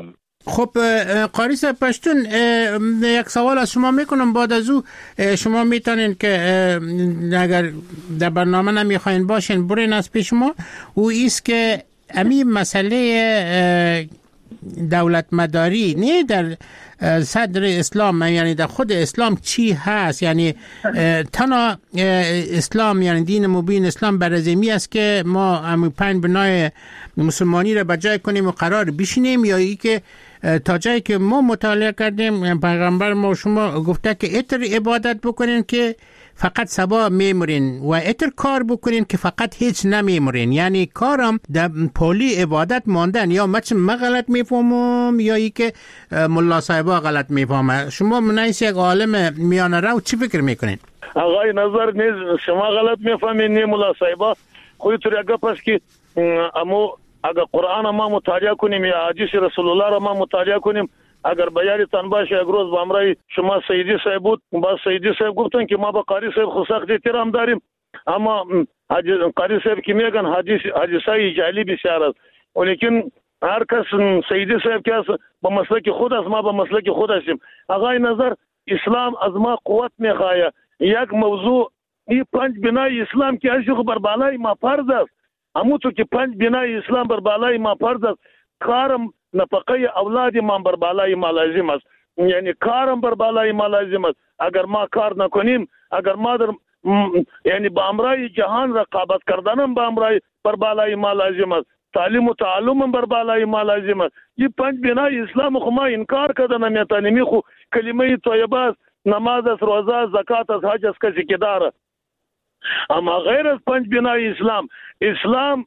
خب قاری صاحب پشتون یک سوال از شما میکنم، بعد از او شما میتونین که اگر در برنامه نمیخواین باشین برین از پیش ما. او ایست که امی مسئله دولت مداری نه در صدر اسلام، یعنی در خود اسلام چی هست؟ یعنی تنها اسلام یعنی دین مبین اسلام برزمی است که ما امی 5 بنای مسلمانی را بجای کنیم و قرار بشینیم، یا ای که تا جایی که ما مطالعه کردیم پیغمبر ما شما گفته که اتر عبادت بکنین که فقط سبا میمورین و اتر کار بکنین که فقط هیچ نمیمورین، یعنی کارم در پولی عبادت ماندن. یا من غلط میفهمم یا ای که ملا صاحبا غلط میفهمه؟ شما منایس یک عالم میانه رو چی فکر میکنین؟ آقای نظر نیز شما غلط میفهمین، نه ملا صاحبا خودتون اگه پس که امو اگر قرآن ما مطالعه کنیم یا حدیث رسول الله را ما مطالعه کنیم، اگر بیارتان باشه یک روز با امرای شما سیدی صاحب بود، با سیدی صاحب گفتن که ما با قاری صاحب خود سخت احترام داریم، اما قاری صاحب که میگن حدیثای جعلی بسیار است، ولیکن هر کس سیدی صاحب که است با مسلک خود است، ما با مسلک خود هستیم. آقای نظر اسلام از ما قوت میخواه، یک موضوع این 5 بنای اسلام که اشیخ بر بالای ما فرض است، همون تو که 5 بنای اسلام بر بالای ما فرض است، کارم نفقه اولاد ما بر بالای ما لازم است، یعنی کارم بر بالای ما لازم است. اگر ما کار نکنیم، اگر ما در یعنی با امرای جهان رقابت کردنم با امرای بر بالای ما لازم است، تعلیم و تعلم بر بالای ما لازم است. این 5 بنای اسلام خو ما انکار کردن نمیتونیم، خو کلمه طیبه است، نماز است، روزه است، زکات است، حج است کسی که داره. اما غیر از 5 بنای اسلام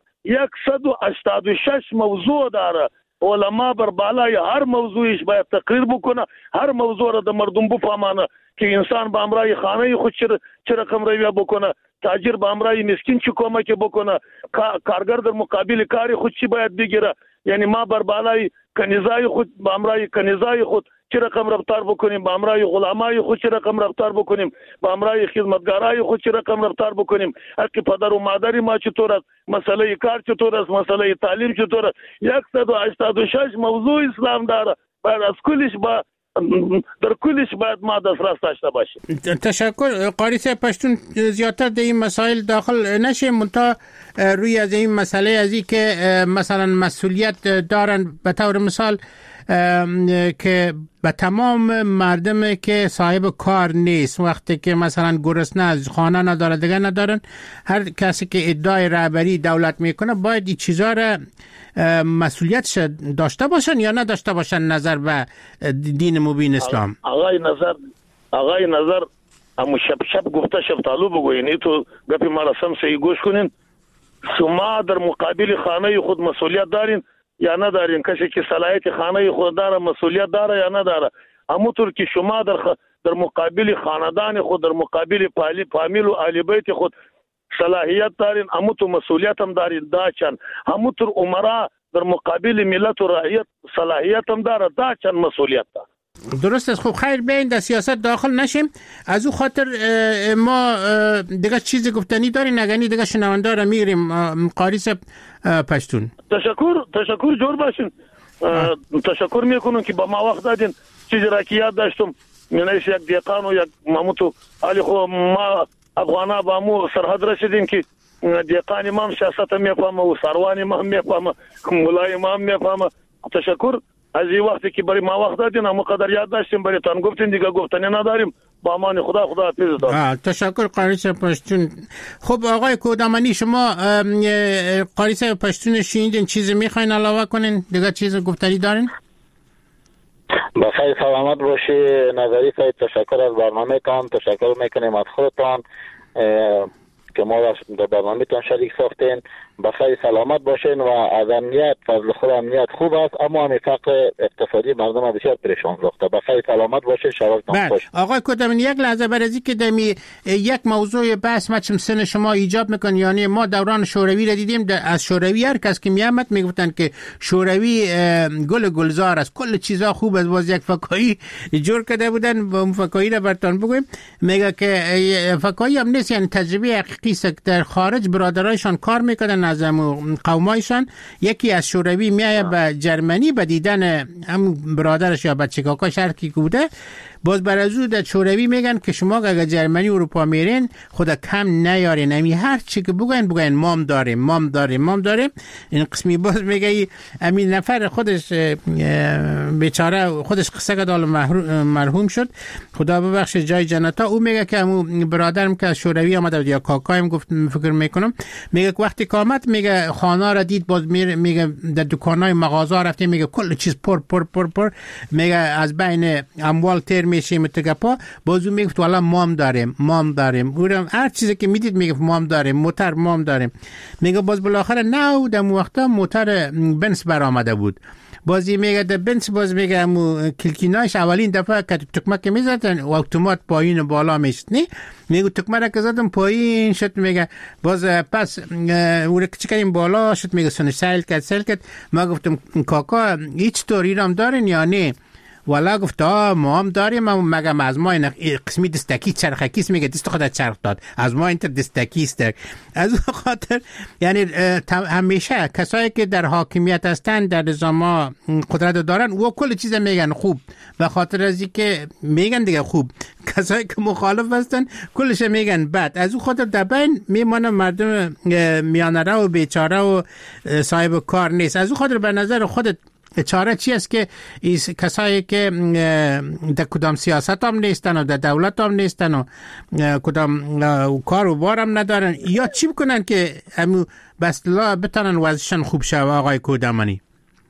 186 موضوع داره. علما بر بالای هر موضوعش باید تقریر بکنه، هر موضوع را در مردم بفهمانه که انسان با امرای خانه خود چه رقم رویه بکنه، تاجر با امرای مسکین چه کمک بکنه، کارگر در مقابل کاری خود چی باید بگیره. یعنی ما بر بالای کنیزای خود با امرای کنیزای خود چه رقم رفتار بکنیم، با امرای غلامای خود چه رقم رفتار بکنیم، با امرای خدمتگارای خود چه رقم رفتار بکنیم، حق پدر و مادر ما چطور است، مسئله کار چطور است، مسئله تعلیم چطور است. 186 موضوع اسلام داره، باید از کلش در کلش باید ما دسترس داشته باشیم. تشکر قاری صاحب پشتون، زیادتر در این مسائل داخل نشیم، منتها روی از این مسئله از این که مثلا مسئولیت دارن به طور مثال که به تمام مردم که صاحب کار نیست، وقتی که مثلا گرسنه خانه نداره دیگه ندارن، هر کسی که ادعای رهبری دولت میکنه باید این چیزا را مسئولیتش داشته باشن یا نداشته باشن نظر به دین مبین اسلام. آقای نظر همو شب گفته شب طالو بگوین، ای تو گپی مراسم سی گوش کنین. شما در مقابل خانه خود مسئولیت دارین یا ندارین؟ کسی که صلاحیت خانه خود داره مسئولیت داره یا نداره؟ همونطور که شما در مقابل خاندان خود، در مقابل فامیل و اهل بیت خود صلاحیت دارین، همونطور مسئولیت هم دارین. دا چند همونطور عمرا در مقابل ملت و رعیت صلاحیت هم داره، دا چند مسئولیت داره. درست است. خب خیر، بیاین در سیاست داخل نشیم. از او خاطر ما دیگه چیزی گفتنی دارین؟ نگنی دیگه شنونده را میگیریم. قاری صاحب پشتون تشکر جور باشین. تشکر میکنم که با ما وقت دادین. چیزی را که یاد داشتم منیش یک دیقان و یک ماموتو علی خو ما افغانا با مو سرحد رسیدیم که دیقان امام سیاست میفهمه و سروان امام میفهمه، مولای امام میفهمه. تشکر از این وقتی که برای ما وقت دادین، اما قدر یاد داشتیم برای تان گفتین، دیگه گفتنی نداریم. با امان خدا حافظ دارم. تشکر قاری صاحب پشتون. خب آقای کودامانی، شما قاری صاحب پشتون شنیدین، چیزی میخواین علاوه کنین؟ دیگه چیز گفتنی دارین؟ بخیر سلامت باشی نظری صاحب. تشکر از برنامه تان، تشکر میکنیم از خودتان که ما را در برنامه تان شریک ساختین. بخیر سلامت باشین و از امنیت فضل خود امنیت خوب است، اما همین فقر اقتصادی مردم بسیار پریشان ساخته. بخیر سلامت باشین، شبتون خوش. آقای کودامانی، یک لحظه برای که دمی یک موضوع بحث مچم سن شما ایجاب میکن، یعنی ما دوران شوروی را دیدیم، از شوروی هر کس که میامد میگفتن که شوروی گلزار است، کل چیزا خوب است. باز یک فکایی جور کرده بودن، اون فکایی را براتون بگویم. میگه که فکایی هم نیست، یعنی تجربه حقیقی است. در خارج برادرایشان کار میکردن، از قومایشان، یکی از شوروی میایه به جرمنی به دیدن هم برادرش یا بچه کاکاش هر کی بوده، باز بر از او در شوروی میگن که شما اگر جرمنی اروپا میرین خدا کم نیارین، امی هر چی که بگن مام داریم. این قسمی باز میگه امین نفر خودش بیچاره خودش قصه کدال مرحوم شد، خدا ببخشه جای جنتا. او میگه که امو برادرم که از شوروی آمده یا کاکایم گفت فکر میکنم، میگه وقتی قامت میگه خانه را دید، باز میگه در دکانای مغازه رفتیم، میگه کل چیز پر میگه از بین اموال تیر میشه متگپا، بازو میگفت والا مام داریم اورم هر چیزی که میدید میگفت مام داریم، موتر مام داریم. میگه باز بالاخره نه در وقتا موتر بنز برآمده بود، بازی میگه در بنز باز میگه مو کلکیناش اولین دفعه که تکمه که میزدن و اتومات پایین و بالا میشد، نه میگه تکمه را که زدم پایین شد، میگه باز پس او را کردیم بالا شد، میگه سنش سیل کرد. ما گفتم کاکا هیچ طوری رام دارین یا نه؟ والا گفت ما هم داریم، مگه از ما این قسمی دستکی چرخکیست، میگه دست خودت چرخ داد، از ما این دستکیست. از اون خاطر یعنی همیشه کسایی که در حاکمیت هستن در نظام قدرت دارن و کل چیز میگن خوب، به خاطر از اینکه میگن دیگه خوب، کسایی که مخالف هستن کلش میگن بد. از اون خاطر در بین میمونه مردم میانه و بیچاره و صاحب کار نیست. از اون خاطر به نظر خودت چاره چی است که کسایی که در کدام سیاست هم نیستن و در دولت هم نیستن و کدام کار و بار هم ندارن، یا چی بکنن که همو بسلا بتانن وضعشان خوب شد؟ آقای کودمانی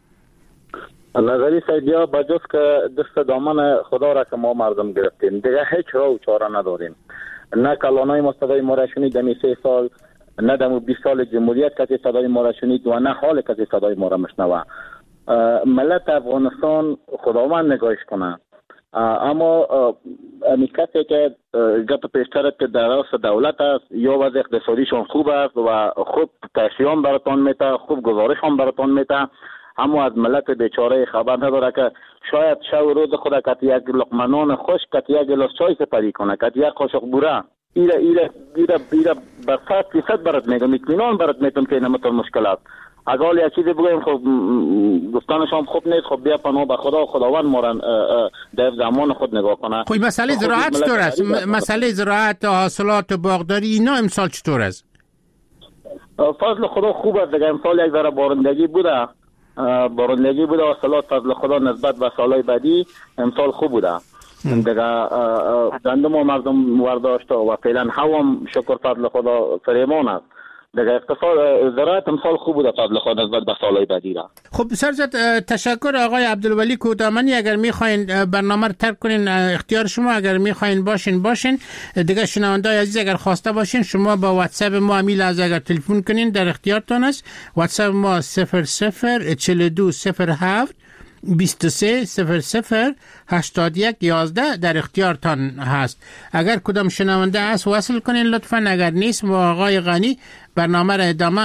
نظری سیدیا بجز که دست دامن خدا را که ما مردم گرفتیم دیگه هیچ راه و چاره نداریم. نه کلانای ما صدای ما را شنید دمی 3 سال، نه دمی 20 سال جمهوریت کسی صدای ما را شنید و نه حال کسی صدای ما را مشنوه. ملت افغانستان خداوند نگاهش کنه، اما امی کسی که گپ پیشترت که در راست دولت است یا وضع اقتصادیشون خوب است و خوب تشریان براتان میته، خوب گزارش هم براتان میته، اما از ملت بیچاره خبر نداره که شاید شو روز خود کت یک لقمه خوش، کت یک گلاس چای سپری کنه، کت یک قاشق بوره ایره به 100% برات میگم، اطمینان برات میتونم که نمتر مشکلات. اگر یک چیزی بگویم خب گفتنش هم خوب نیست، خب بیا پناه به خدا، خداوند ما را در زمان خود نگاه کنه. خب مسئله زراعت چطور است؟ مسئله زراعت، حاصلات باغداری اینا امسال چطور است؟ فضل خدا خوب است دیگه. امسال یک ذره بارندگی بوده، حاصلات فضل خدا نسبت به سالهای بعدی امسال خوب بوده دیگه. گندم و مردم ورداشت و فعلا هم شکر فضل خدا فریمان است دیگه. اقتصاد زراعت امسال خوب بوده فضل خدا نسبت به سالهای بعدی را. خب سرزد تشکر آقای عبدالولی کودامانی. اگر میخواین برنامه رو ترک کنین اختیار شما، اگر میخواین باشین دیگه. شنوندای عزیز اگر خواسته باشین شما با واتساپ ما امیل از اگر تلفن کنین در اختیارتان است. واتساپ ما 004207 23008111 در اختیارتان هست. اگر کدام شنونده است وصل کنین لطفا، اگر نیست با آقای غنی برنامه را ادامه.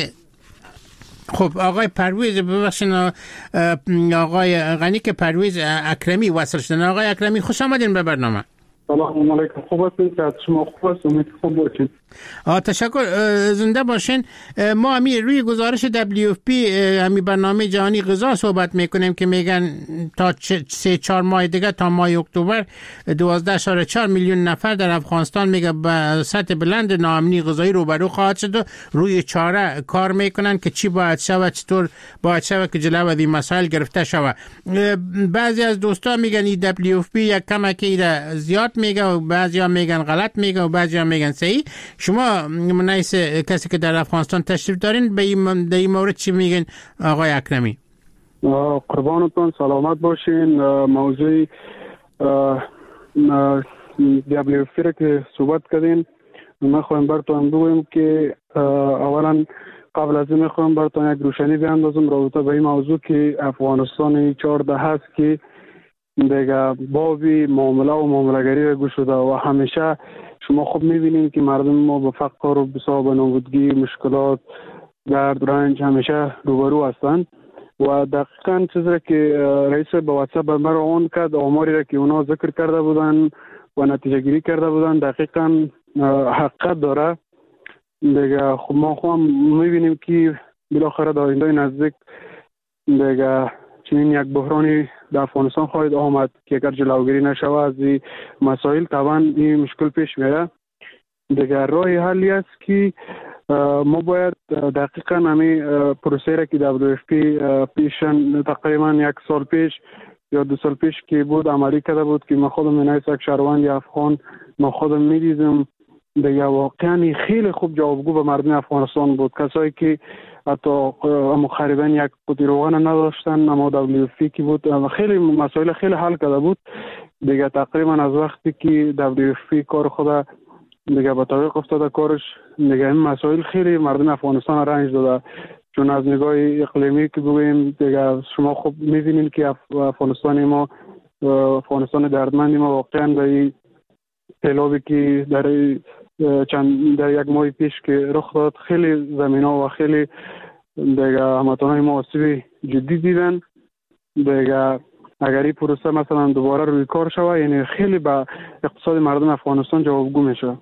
خب آقای پرویز ببخشید، آقای غنی که پرویز اکرمی وصل شدن. آقای اکرمی خوش آمدین به برنامه. سلام علیکم. خوب هستین؟ که شما خوب هست؟ امید خوب باشین. تشکر، زنده باشین. ما همی روی گزارش WFP همی برنامه جهانی غذا صحبت میکنیم که میگن تا 3-4 ماه دیگه تا ماه اکتبر 12.4 میلیون نفر در افغانستان میگه به سطح بلند ناامنی غذایی روبرو خواهد شد و روی چاره کار میکنن که چی باید شود، چطور باید شود که جلو از این مسائل گرفته شود. بعضی از دوستان میگن WFP یک کمکی زیاد میگه و بعضی ها میگن غلط میگه و بعضی ها میگن صحیح. شما منایس کسی که در افغانستان تشریف دارین به این مورد چی میگن آقای اکرمی؟ قربانتون سلامت باشین. موضوع WFP را که صحبت کردین ما خواهیم براتون بگویم که اولا قبل از این میخوایم براتون یک روشنی بیاندازم رابطه به این موضوع که افغانستان 14 هست که دیگه بابی معامله و معامله‌گری را گشوده و همیشه شما خوب میبینید که مردم ما به فقر و بسا به نابودگی، مشکلات، درد، رنج همیشه روبرو هستند و دقیقاً چیزی که رئیس به واتساپ به من اون کرد، آماری را که اونا ذکر کرده بودن و نتیجه گیری کرده بودن دقیقاً حقیقت داره دیگه خب ما خواهم میبینیم که بالاخره در آینده نزدیک دیگه چنین یک بحرانی در افغانستان خواهد آمد که اگر جلوگیری نشود از این مسائل طبعا این مشکل پیش میاد. دیگه راه حلی است که ما باید دقیقا همین پروسه را که WFP پیشن تقریبا 1 سال پیش یا 2 سال پیش که بود عملی کرده بود که ما خودم من یک شهروند افغان ما خودم میدیدم دیگه واقعا خیلی خوب جوابگو به مردم افغانستان بود. کسایی که حتی مخربین یک قوطی روغن نداشتن اما WFP که بود و خیلی مسائل خیلی حل کرده بود. دیگه تقریبا از وقتی که WFP کار خود دیگه به تعویق افتاده کارش دیگه این مسائل خیلی مردم افغانستان رنج داده. چون از نگاه اقلیمی که بگوییم دیگه شما خوب می‌بینید که افغانستان ما افغانستان دردمند ما واقعا به سیلابی که در یک ماه پیش که رخ داد خیلی زمینا و خیلی دیگه هموطنان ما آسیب جدی دیدن. دیگه اگر این پروسه مثلا دوباره روی کار شود یعنی خیلی به اقتصاد مردم افغانستان جوابگو میشه.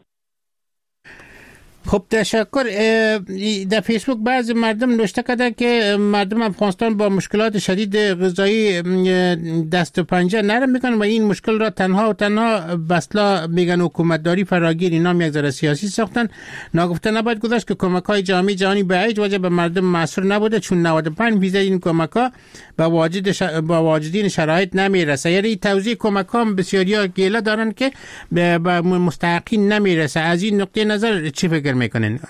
خب تشکر. در فیسبوک بعضی مردم نوشته کرده که مردم افغانستان با مشکلات شدید غذایی دست و پنجه نرم میکنن و این مشکل را تنها بسلا میگن حکومتداری فراگیر اینا یک ذره سیاسی ساختن. ناگفته نباید گذاشت که کمک‌های جامعه جهانی به هیچ وجه به مردم مسئول نبوده چون 95% این کمک‌ها با واجدین شرایط نمیرسه. یعنی توزیع کمک‌ها بسیاریا گله دارن که به مستحقین نمیرسه. از این نقطه نظر چی فکر میکنین؟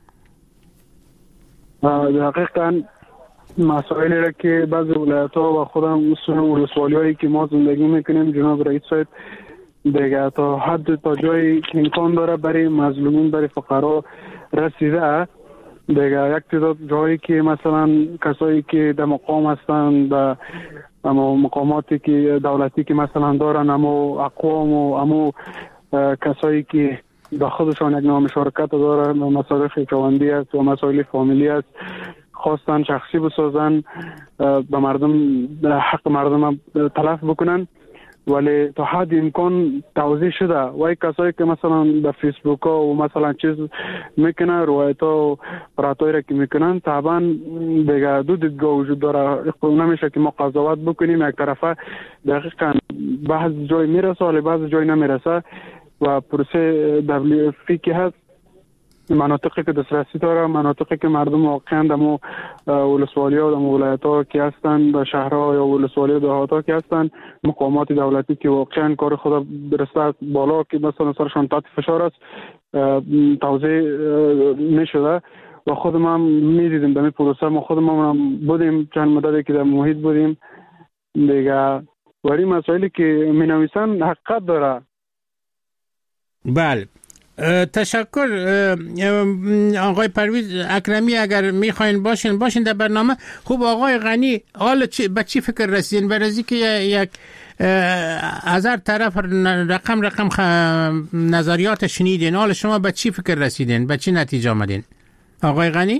دقیقاً مسائلی را که بعضی ولایت‌ها و خودم ولسوالی‌هایی که ما زندگی میکنیم جناب رئیس صاحب دیگه تا حد تا جایی امکان داره برای مظلومین برای فقرا رسیده. دیگه یک تعداد جایی که مثلا کسایی که در مقام هستند اما مقاماتی که دولتی که مثلا دارن اما اقوام و اما کسایی که به خودشان یک نام شرکت دارن مسائل خیشاوندی است و مسائل فامیلی است خواستن شخصی بسازن به مردم حق مردم تلف بکنن ولی تا حد امکان توضیح شده و ای کسایی که مثلا در فیسبوک ها و مثلا چیز میکنن روایت ها و پراتایی را که میکنن طبعا دیگه دو دیدگاه وجود داره. نمیشه که ما قضاوت بکنیم یک طرفه دقیقا بعض جای میرسه ولی بعض جای نمیرسه و پروسه WFP که هست مناطقی که دسترسی داره مناطقی که مردم واقعا دمو ولسوالی ها و دمو ولایت ها که هستن در شهرها یا ولسوالی و دهات ها که هستن مقامات دولتی که واقعا کار خود برسه بالا که مثلا سرشان تحت فشار است توضیح نشده و خودم هم میدیدیم در این پروسه ما خودم هم بودیم چند مدتی که در محیط بودیم دیگه ولی مسائلی که می نویسن حقیقت داره. بله تشکر آقای پرویز اکرمی. اگر میخواین باشین در برنامه. خوب آقای غنی حالا به چی فکر رسیدین؟ برای که یک از هر طرف رقم نظریات شنیدین حالا شما به چی فکر رسیدین؟ به چی نتیجه آمدین؟ آقای غنی؟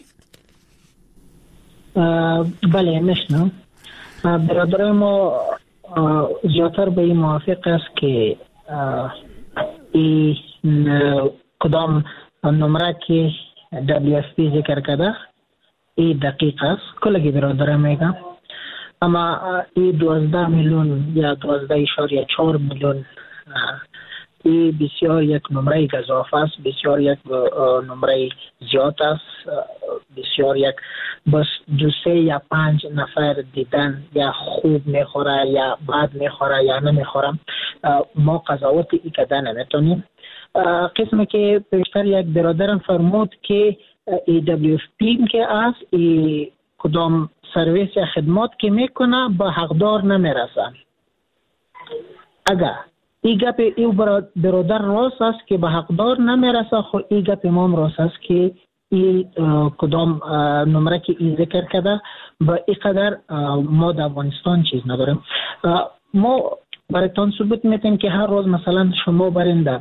بله نشنم برادر ما زیادتر به این موافق است که این کدام نمره که WFP ذکر کرده این دقیق است کلگی برادر میگم اما این 12 میلیون یا 12.4 میلیون این بسیار یک نمره گزاف است بسیار یک نمره زیاد است بسیار یک بس 2-3 یا 5 نفر دیدن یا خوب میخوره یا بد میخوره یا نمیخوره ما قضاوت ای کده نمیتونیم. قسمی که پیشتر یک برادرم فرمود که WFP که است کدام سرویس یا خدمات که میکنه به حقدار نمیرسه. اگر این گپ ای برادر راست است که به حقدار نمیرسه خو این گپ امام راست است که این کدام نمره که این ذکر کرده به این قدر ما در افغانستان چیز نداریم. ما برایتان ثبوت میتیم که هر روز مثلا شما برنده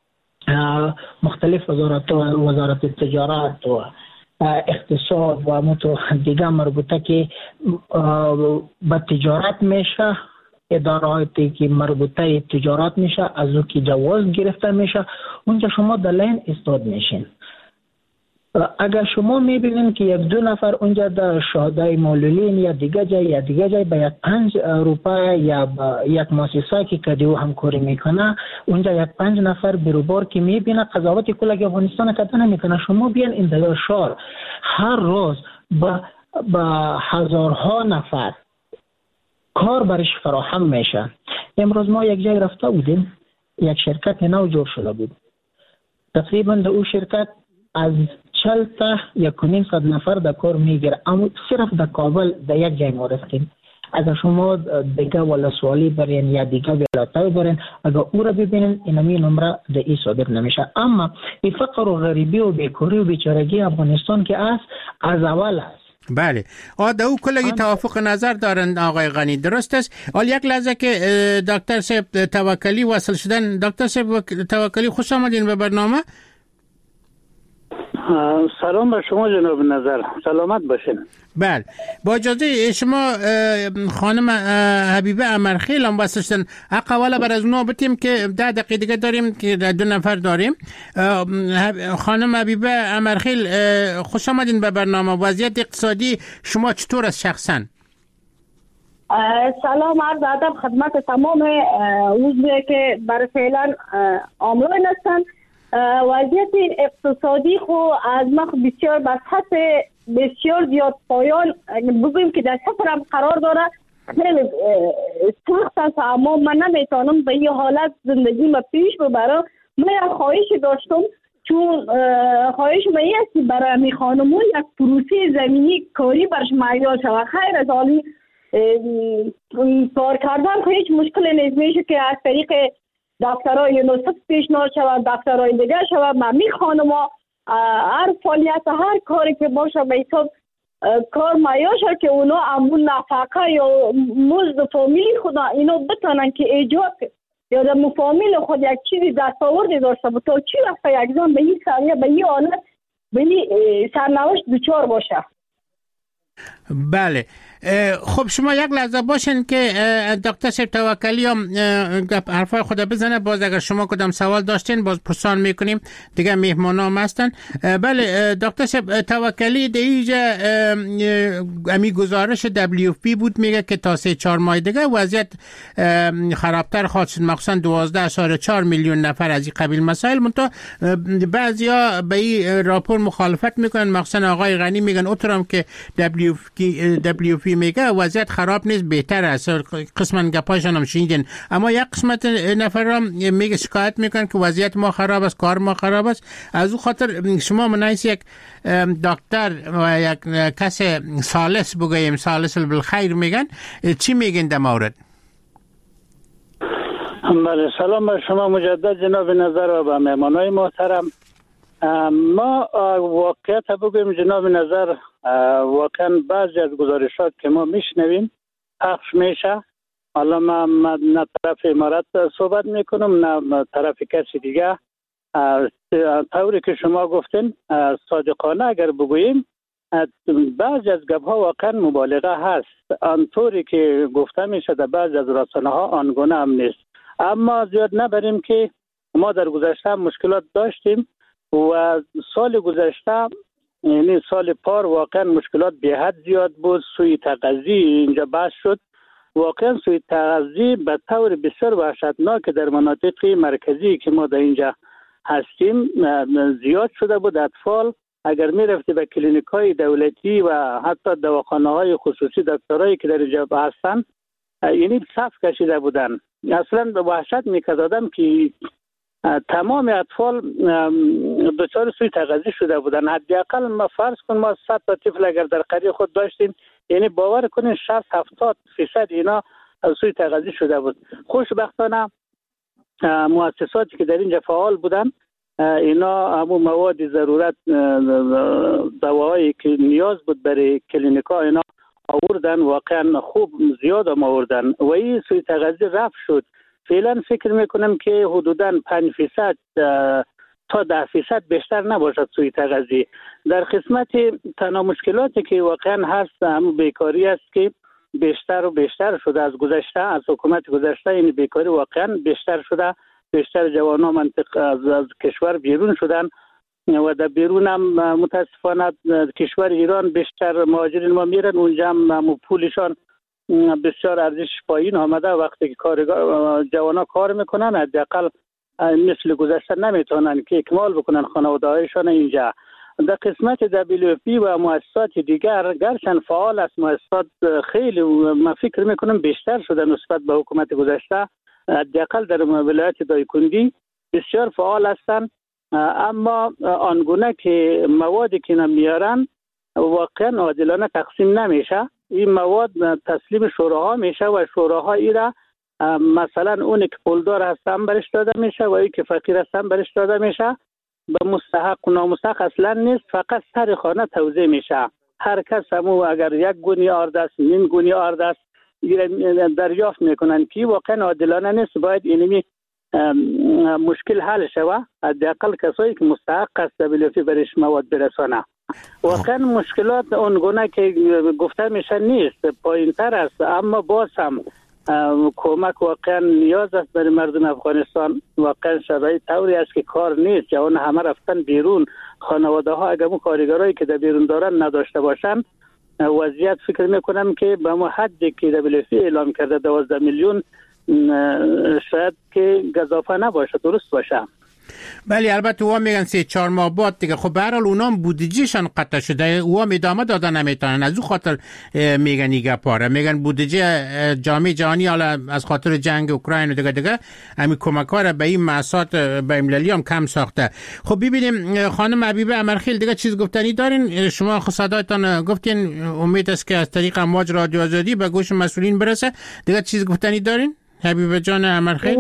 مختلف وزارت تجارت و اقتصاد و متو دیگه مربوطه که به تجارت میشه اداراتی که مربوطه تجارت میشه از او که جواز گرفته میشه اونجا شما در لین استاد میشین. اگر شما میبینید که یک دو نفر اونجا در شهدای مولولین یا دیگه جای به یک 5 روپای یا یک مؤسسه که کدیو همکاری میکنه اونجا یک 5 نفر بیروبار که میبینه قضاوت کل افغانستان کدن نمیکنه. شما بیان این در شهر هر روز با هزارها نفر کار برش فراهم میشه. امروز ما یک جای رفته بودیم، یک شرکت نو جور شده بود، تقریبا در اون شرکت از 40 تا 1.5 نفر در کار میگیره، اما صرف در کابل در یک جای ما رفتیم. اگر شما دیگه ولا سوالی برین یا دیگه ولایت‌ها برین، اگر او را ببینین اینمی نمره در این صادر نمیشه. اما این فقر و غریبی و بیکاری و بیچارگی افغانستان که از اول است. بله او کلگی توافق نظر دارند آقای غنی، درست است؟ حال یک لحظه که دکتر صاحب توکلی وصل شدن. دکتر صاحب توکلی خوش آمدین به برنامه. سلام به شما جناب نظر، سلامت باشین. بله با اجازه شما خانم حبیبه امرخیل هم وصل شدن. حق اولا بر از اونا بتیم که 10 دقیقه دیگه داریم که 2 نفر داریم. خانم حبیبه امرخیل خوش آمدین به برنامه. وضعیت اقتصادی شما چطور است شخصا؟ سلام عرض ادب خدمت تمام عضوی که برای فعلا آملین هستند. وضعیت اقتصادی خو از مخ بسیار به سطح بسیار زیاد پایان بگویم که در صفر هم قرار داره. خیلی سخت است، اما من نمیتونم به این حالت زندگی ما پیش ببرم. من یک خواهش داشتم، چون خواهش من این است که برای می خانمون یک پروسه زمینی کاری برش معیار شود. خیر از حالی کار کردن که هیچ مشکل نیست، میشه که از طریق دفترهای یونیسف پیشنهاد شود، دفترهای دیگه شود. من میخوانم هر فعالیت هر کاری که باشه به حساب کار معیار شد که اونا همون نفقه یا مزد فامیل خدا اینا بتونن که ایجاد یا در فامیل خود یک چیزی دستاوردی داشته بود تا چی وقتا یک زن به این سریع به این حالت به این سرنوشت دچار باشه. بله خب شما یک لحظه باشین که دکتر صاحب توکلی هم حرفای خود بزنه. باز اگر شما کدام سوال داشتین باز پرسان میکنیم، دیگه مهمان هم هستن. بله دکتر صاحب توکلی دیجا امی گزارش WFP بود میگه که تا 3-4 ماه دیگه وضعیت خرابتر خواهد شد، مخصوصا 12.4 میلیون نفر از این قبیل مسائل. منتها بعضیا به این راپور مخالفت میکنن، مخصوصا آقای غنی میگن اوترام که WFP میگه وضعیت خراب نیست، بهتر است. قسماً گپاشون هم شنیدین، اما یک قسمت نفرام میگه شکایت میکنن که وضعیت ما خراب است، کار ما خراب است. از او خاطر شما منایس یک دکتر و یک کس سالس بگویم، سالس بالخیر میگن، چی میگن در مورد؟ بله سلام به شما مجدد جناب نظر و به مهمانای محترم. ما واقعیت بگویم جناب نظر، واقعا بعضی از گزارشات که ما میشنویم پخش میشه. حالا من نه طرف امارات صحبت میکنم نه طرف کسی دیگه. طوری که شما گفتین صادقانه اگر بگوییم بعضی از گپ‌ها واقعا مبالغه هست. آنطوری که گفته میشه در بعضی از رسانه‌ها آنگونه هم نیست. اما زیاد نبریم که ما در گذشته مشکلات داشتیم و سال گذشته یعنی سال پار واقعا مشکلات به حد زیاد بود. سوی تغذی اینجا بحث شد. واقعا سوی تغذی به طور بسیار وحشتناک در مناطق مرکزی که ما در اینجا هستیم زیاد شده بود. اطفال اگر می رفتی به کلینیک‌های دولتی و حتی دواخانه‌های خصوصی دکترایی که در اینجا هستن یعنی صف کشیده بودن. اصلا به وحشت می‌کردم که تمام اطفال دچار سوی تغذی شده بودن. حداقل ما فرض کن ما 100 تا طفل اگر در قریه خود داشتیم، یعنی باور کنین 60-70% اینا سوی تغذی شده بود. خوشبختانه مؤسساتی که در اینجا فعال بودن اینا همون مواد ضرورت دواهایی که نیاز بود برای کلینیکا اینا آوردن، واقعا خوب زیاد آوردن و این سوی تغذی رفع شد. فعلا فکر میکنم که حدوداً 5% تا 10% بیشتر نباشد سوی تغذی. در قسمت تنها مشکلاتی که واقعا هست هم بیکاری است که بیشتر و بیشتر شده از گذشته، از حکومت گذشته. این بیکاری واقعا بیشتر شده، بیشتر جوانان منطقه از کشور بیرون شدن و در بیرون هم متاسفانه کشور ایران بیشتر مهاجرین ما میرن اونجا هم پولشان بسیار ارزش پایین آمده. وقتی که جوانا کار میکنن حداقل مثل گذشته نمیتونن که اکمال بکنن خانواده‌هایشان اینجا. در قسمت WFP و مؤسسات دیگر گرچند فعال است، مؤسسات خیلی من فکر میکنم بیشتر شده نسبت به حکومت گذشته، حداقل در ولایت دایکنډي بسیار فعال هستند، اما آنگونه که موادی که نمیارن واقعا عادلانه تقسیم نمیشه. این مواد تسلیم شوراها میشه و شوراها ای را مثلا اون که پولدار هستن برش داده میشه و این که فقیر هستن برش داده میشه. به مستحق و نامستحق اصلا نیست، فقط سر خانه توزیع میشه. هر کس همو اگر یک گونی آرد است، نیم گونی آرد است دریافت میکنن که واقعا عادلانه نیست. باید اینمی مشکل حل شوه، حداقل کسایی که مستحق است WFP برش مواد برسانه. واقعا مشکلات اونگونه که گفته میشه نیست، پایین تر است، اما باز هم کمک واقعا نیاز است برای مردم افغانستان. واقعا شرایط طوری است که کار نیست، جوان همه رفتن بیرون. خانواده ها اگر کارگرایی که در بیرون دارن نداشته باشن، وضعیت فکر میکنم که به ما حدی که WFP اعلام کرده 12 میلیون شاید که گزافه نباشه، درست باشه. بله البته اوها میگن 3-4 ماه بعد دیگه. خب به هر حال اونا بودجهشان قطع شده، اوها ادامه دادن نمیتونن، از او خاطر میگن ایگه پاره، میگن بودجه جامعه جهانی حالا از خاطر جنگ اوکراین و دیگه همین کمک‌ها را به این مؤسسات بین‌المللی هم کم ساخته. خب ببینیم خانم حبیبه امرخیل دیگه چیز گفتنی دارین؟ شما صدایتان گفتین، امید است که از طریق امواج رادیو آزادی به گوش مسئولین برسه. دیگه چیز گفتنی دارین حبیبه جان امرخیل؟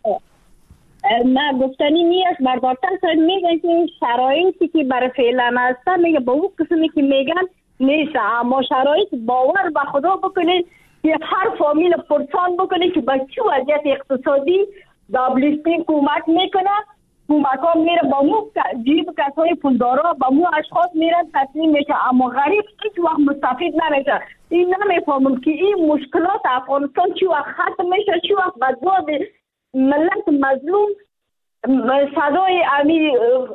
نه گفتنی نیست. بردارتر سر میگن که شرایطی که برای فعلا هستن میگه به اون قسمی که میگن نیست، اما شرایط باور به خدا بکنید که هر فامیل پرسان بکنید که به چه وضعیت اقتصادی WFP کمک میکنه. کمک ها میره با مو جیب کسای پولدارا، با مو اشخاص میرن تسلیم میشه، اما غریب هیچ وقت مستفید نمیشه. این نمیفهمم که این مشکلات افغانستان چی وقت ختم میشه، چی وقت بدواد ملت مظلوم صدای امی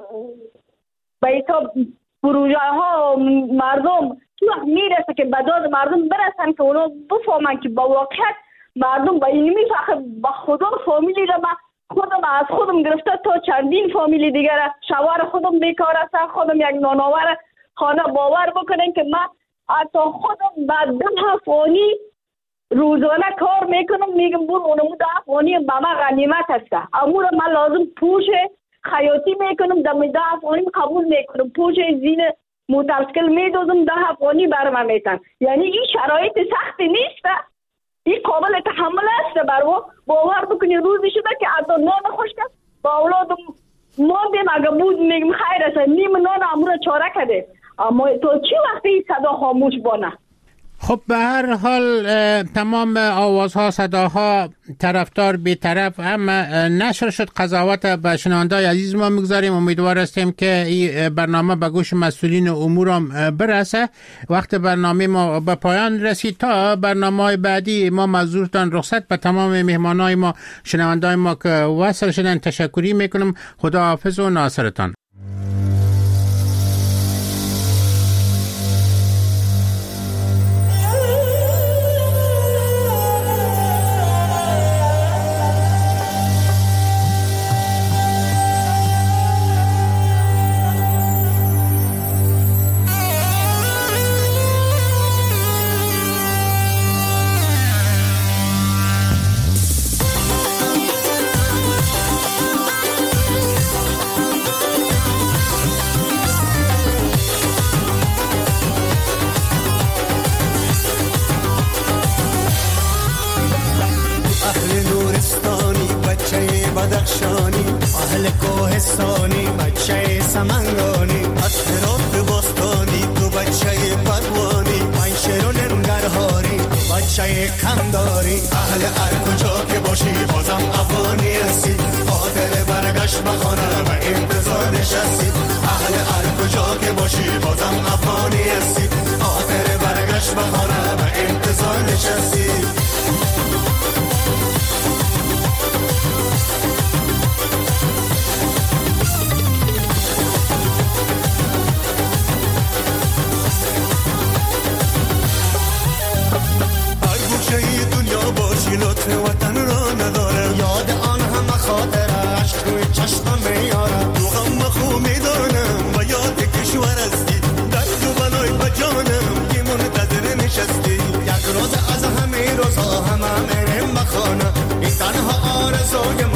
بیتا پروژه ها مردم چی وقت میرسه که به داد مردم برسن که اونا بفهمن که با واقعیت مردم با اینمی فخر با خدا فامیلی را خودم از خودم گرفته تا چندین فامیلی دیگر شوهر خودم بیکار است، خودم یک نانآور خانه باور بکنن که من حتی خودم بعد 10 افغانی روزانه کار میکنم، میگم بور اونمو 10 افغانی به من غنیمت هسته، امور من لازم پوش خیاطی میکنم، دم 10 افغانی قبول میکنم، پوش زین متوسکل میدوزم 10 افغانی برام میتن. یعنی این شرایط سختی نیست، این قابل تحمل است. برو باور بکنی روزی شده که از نان خوش کرد با اولادم ماندیم، اگه بود میگم خیر است نیم نان امور چاره کده، اما تو چی وقتی این صدا خاموش بانه؟ خب به هر حال تمام آوازها صداها طرفدار بی‌طرف هم نشر شد. قضاوت به شنونده‌های عزیز ما میگذاریم. امیدوار هستیم که این برنامه به گوش مسئولین امور هم برسه. وقت برنامه ما به پایان رسید. تا برنامه‌های بعدی ما معذورتان رخصت. به تمام مهمانای ما شنونده‌های ما که وصل شدن تشکری میکنم. خداحافظ و ناصرتان. نشستی یک روز از همه روزها همه میریم بخانه این تنها آرزوی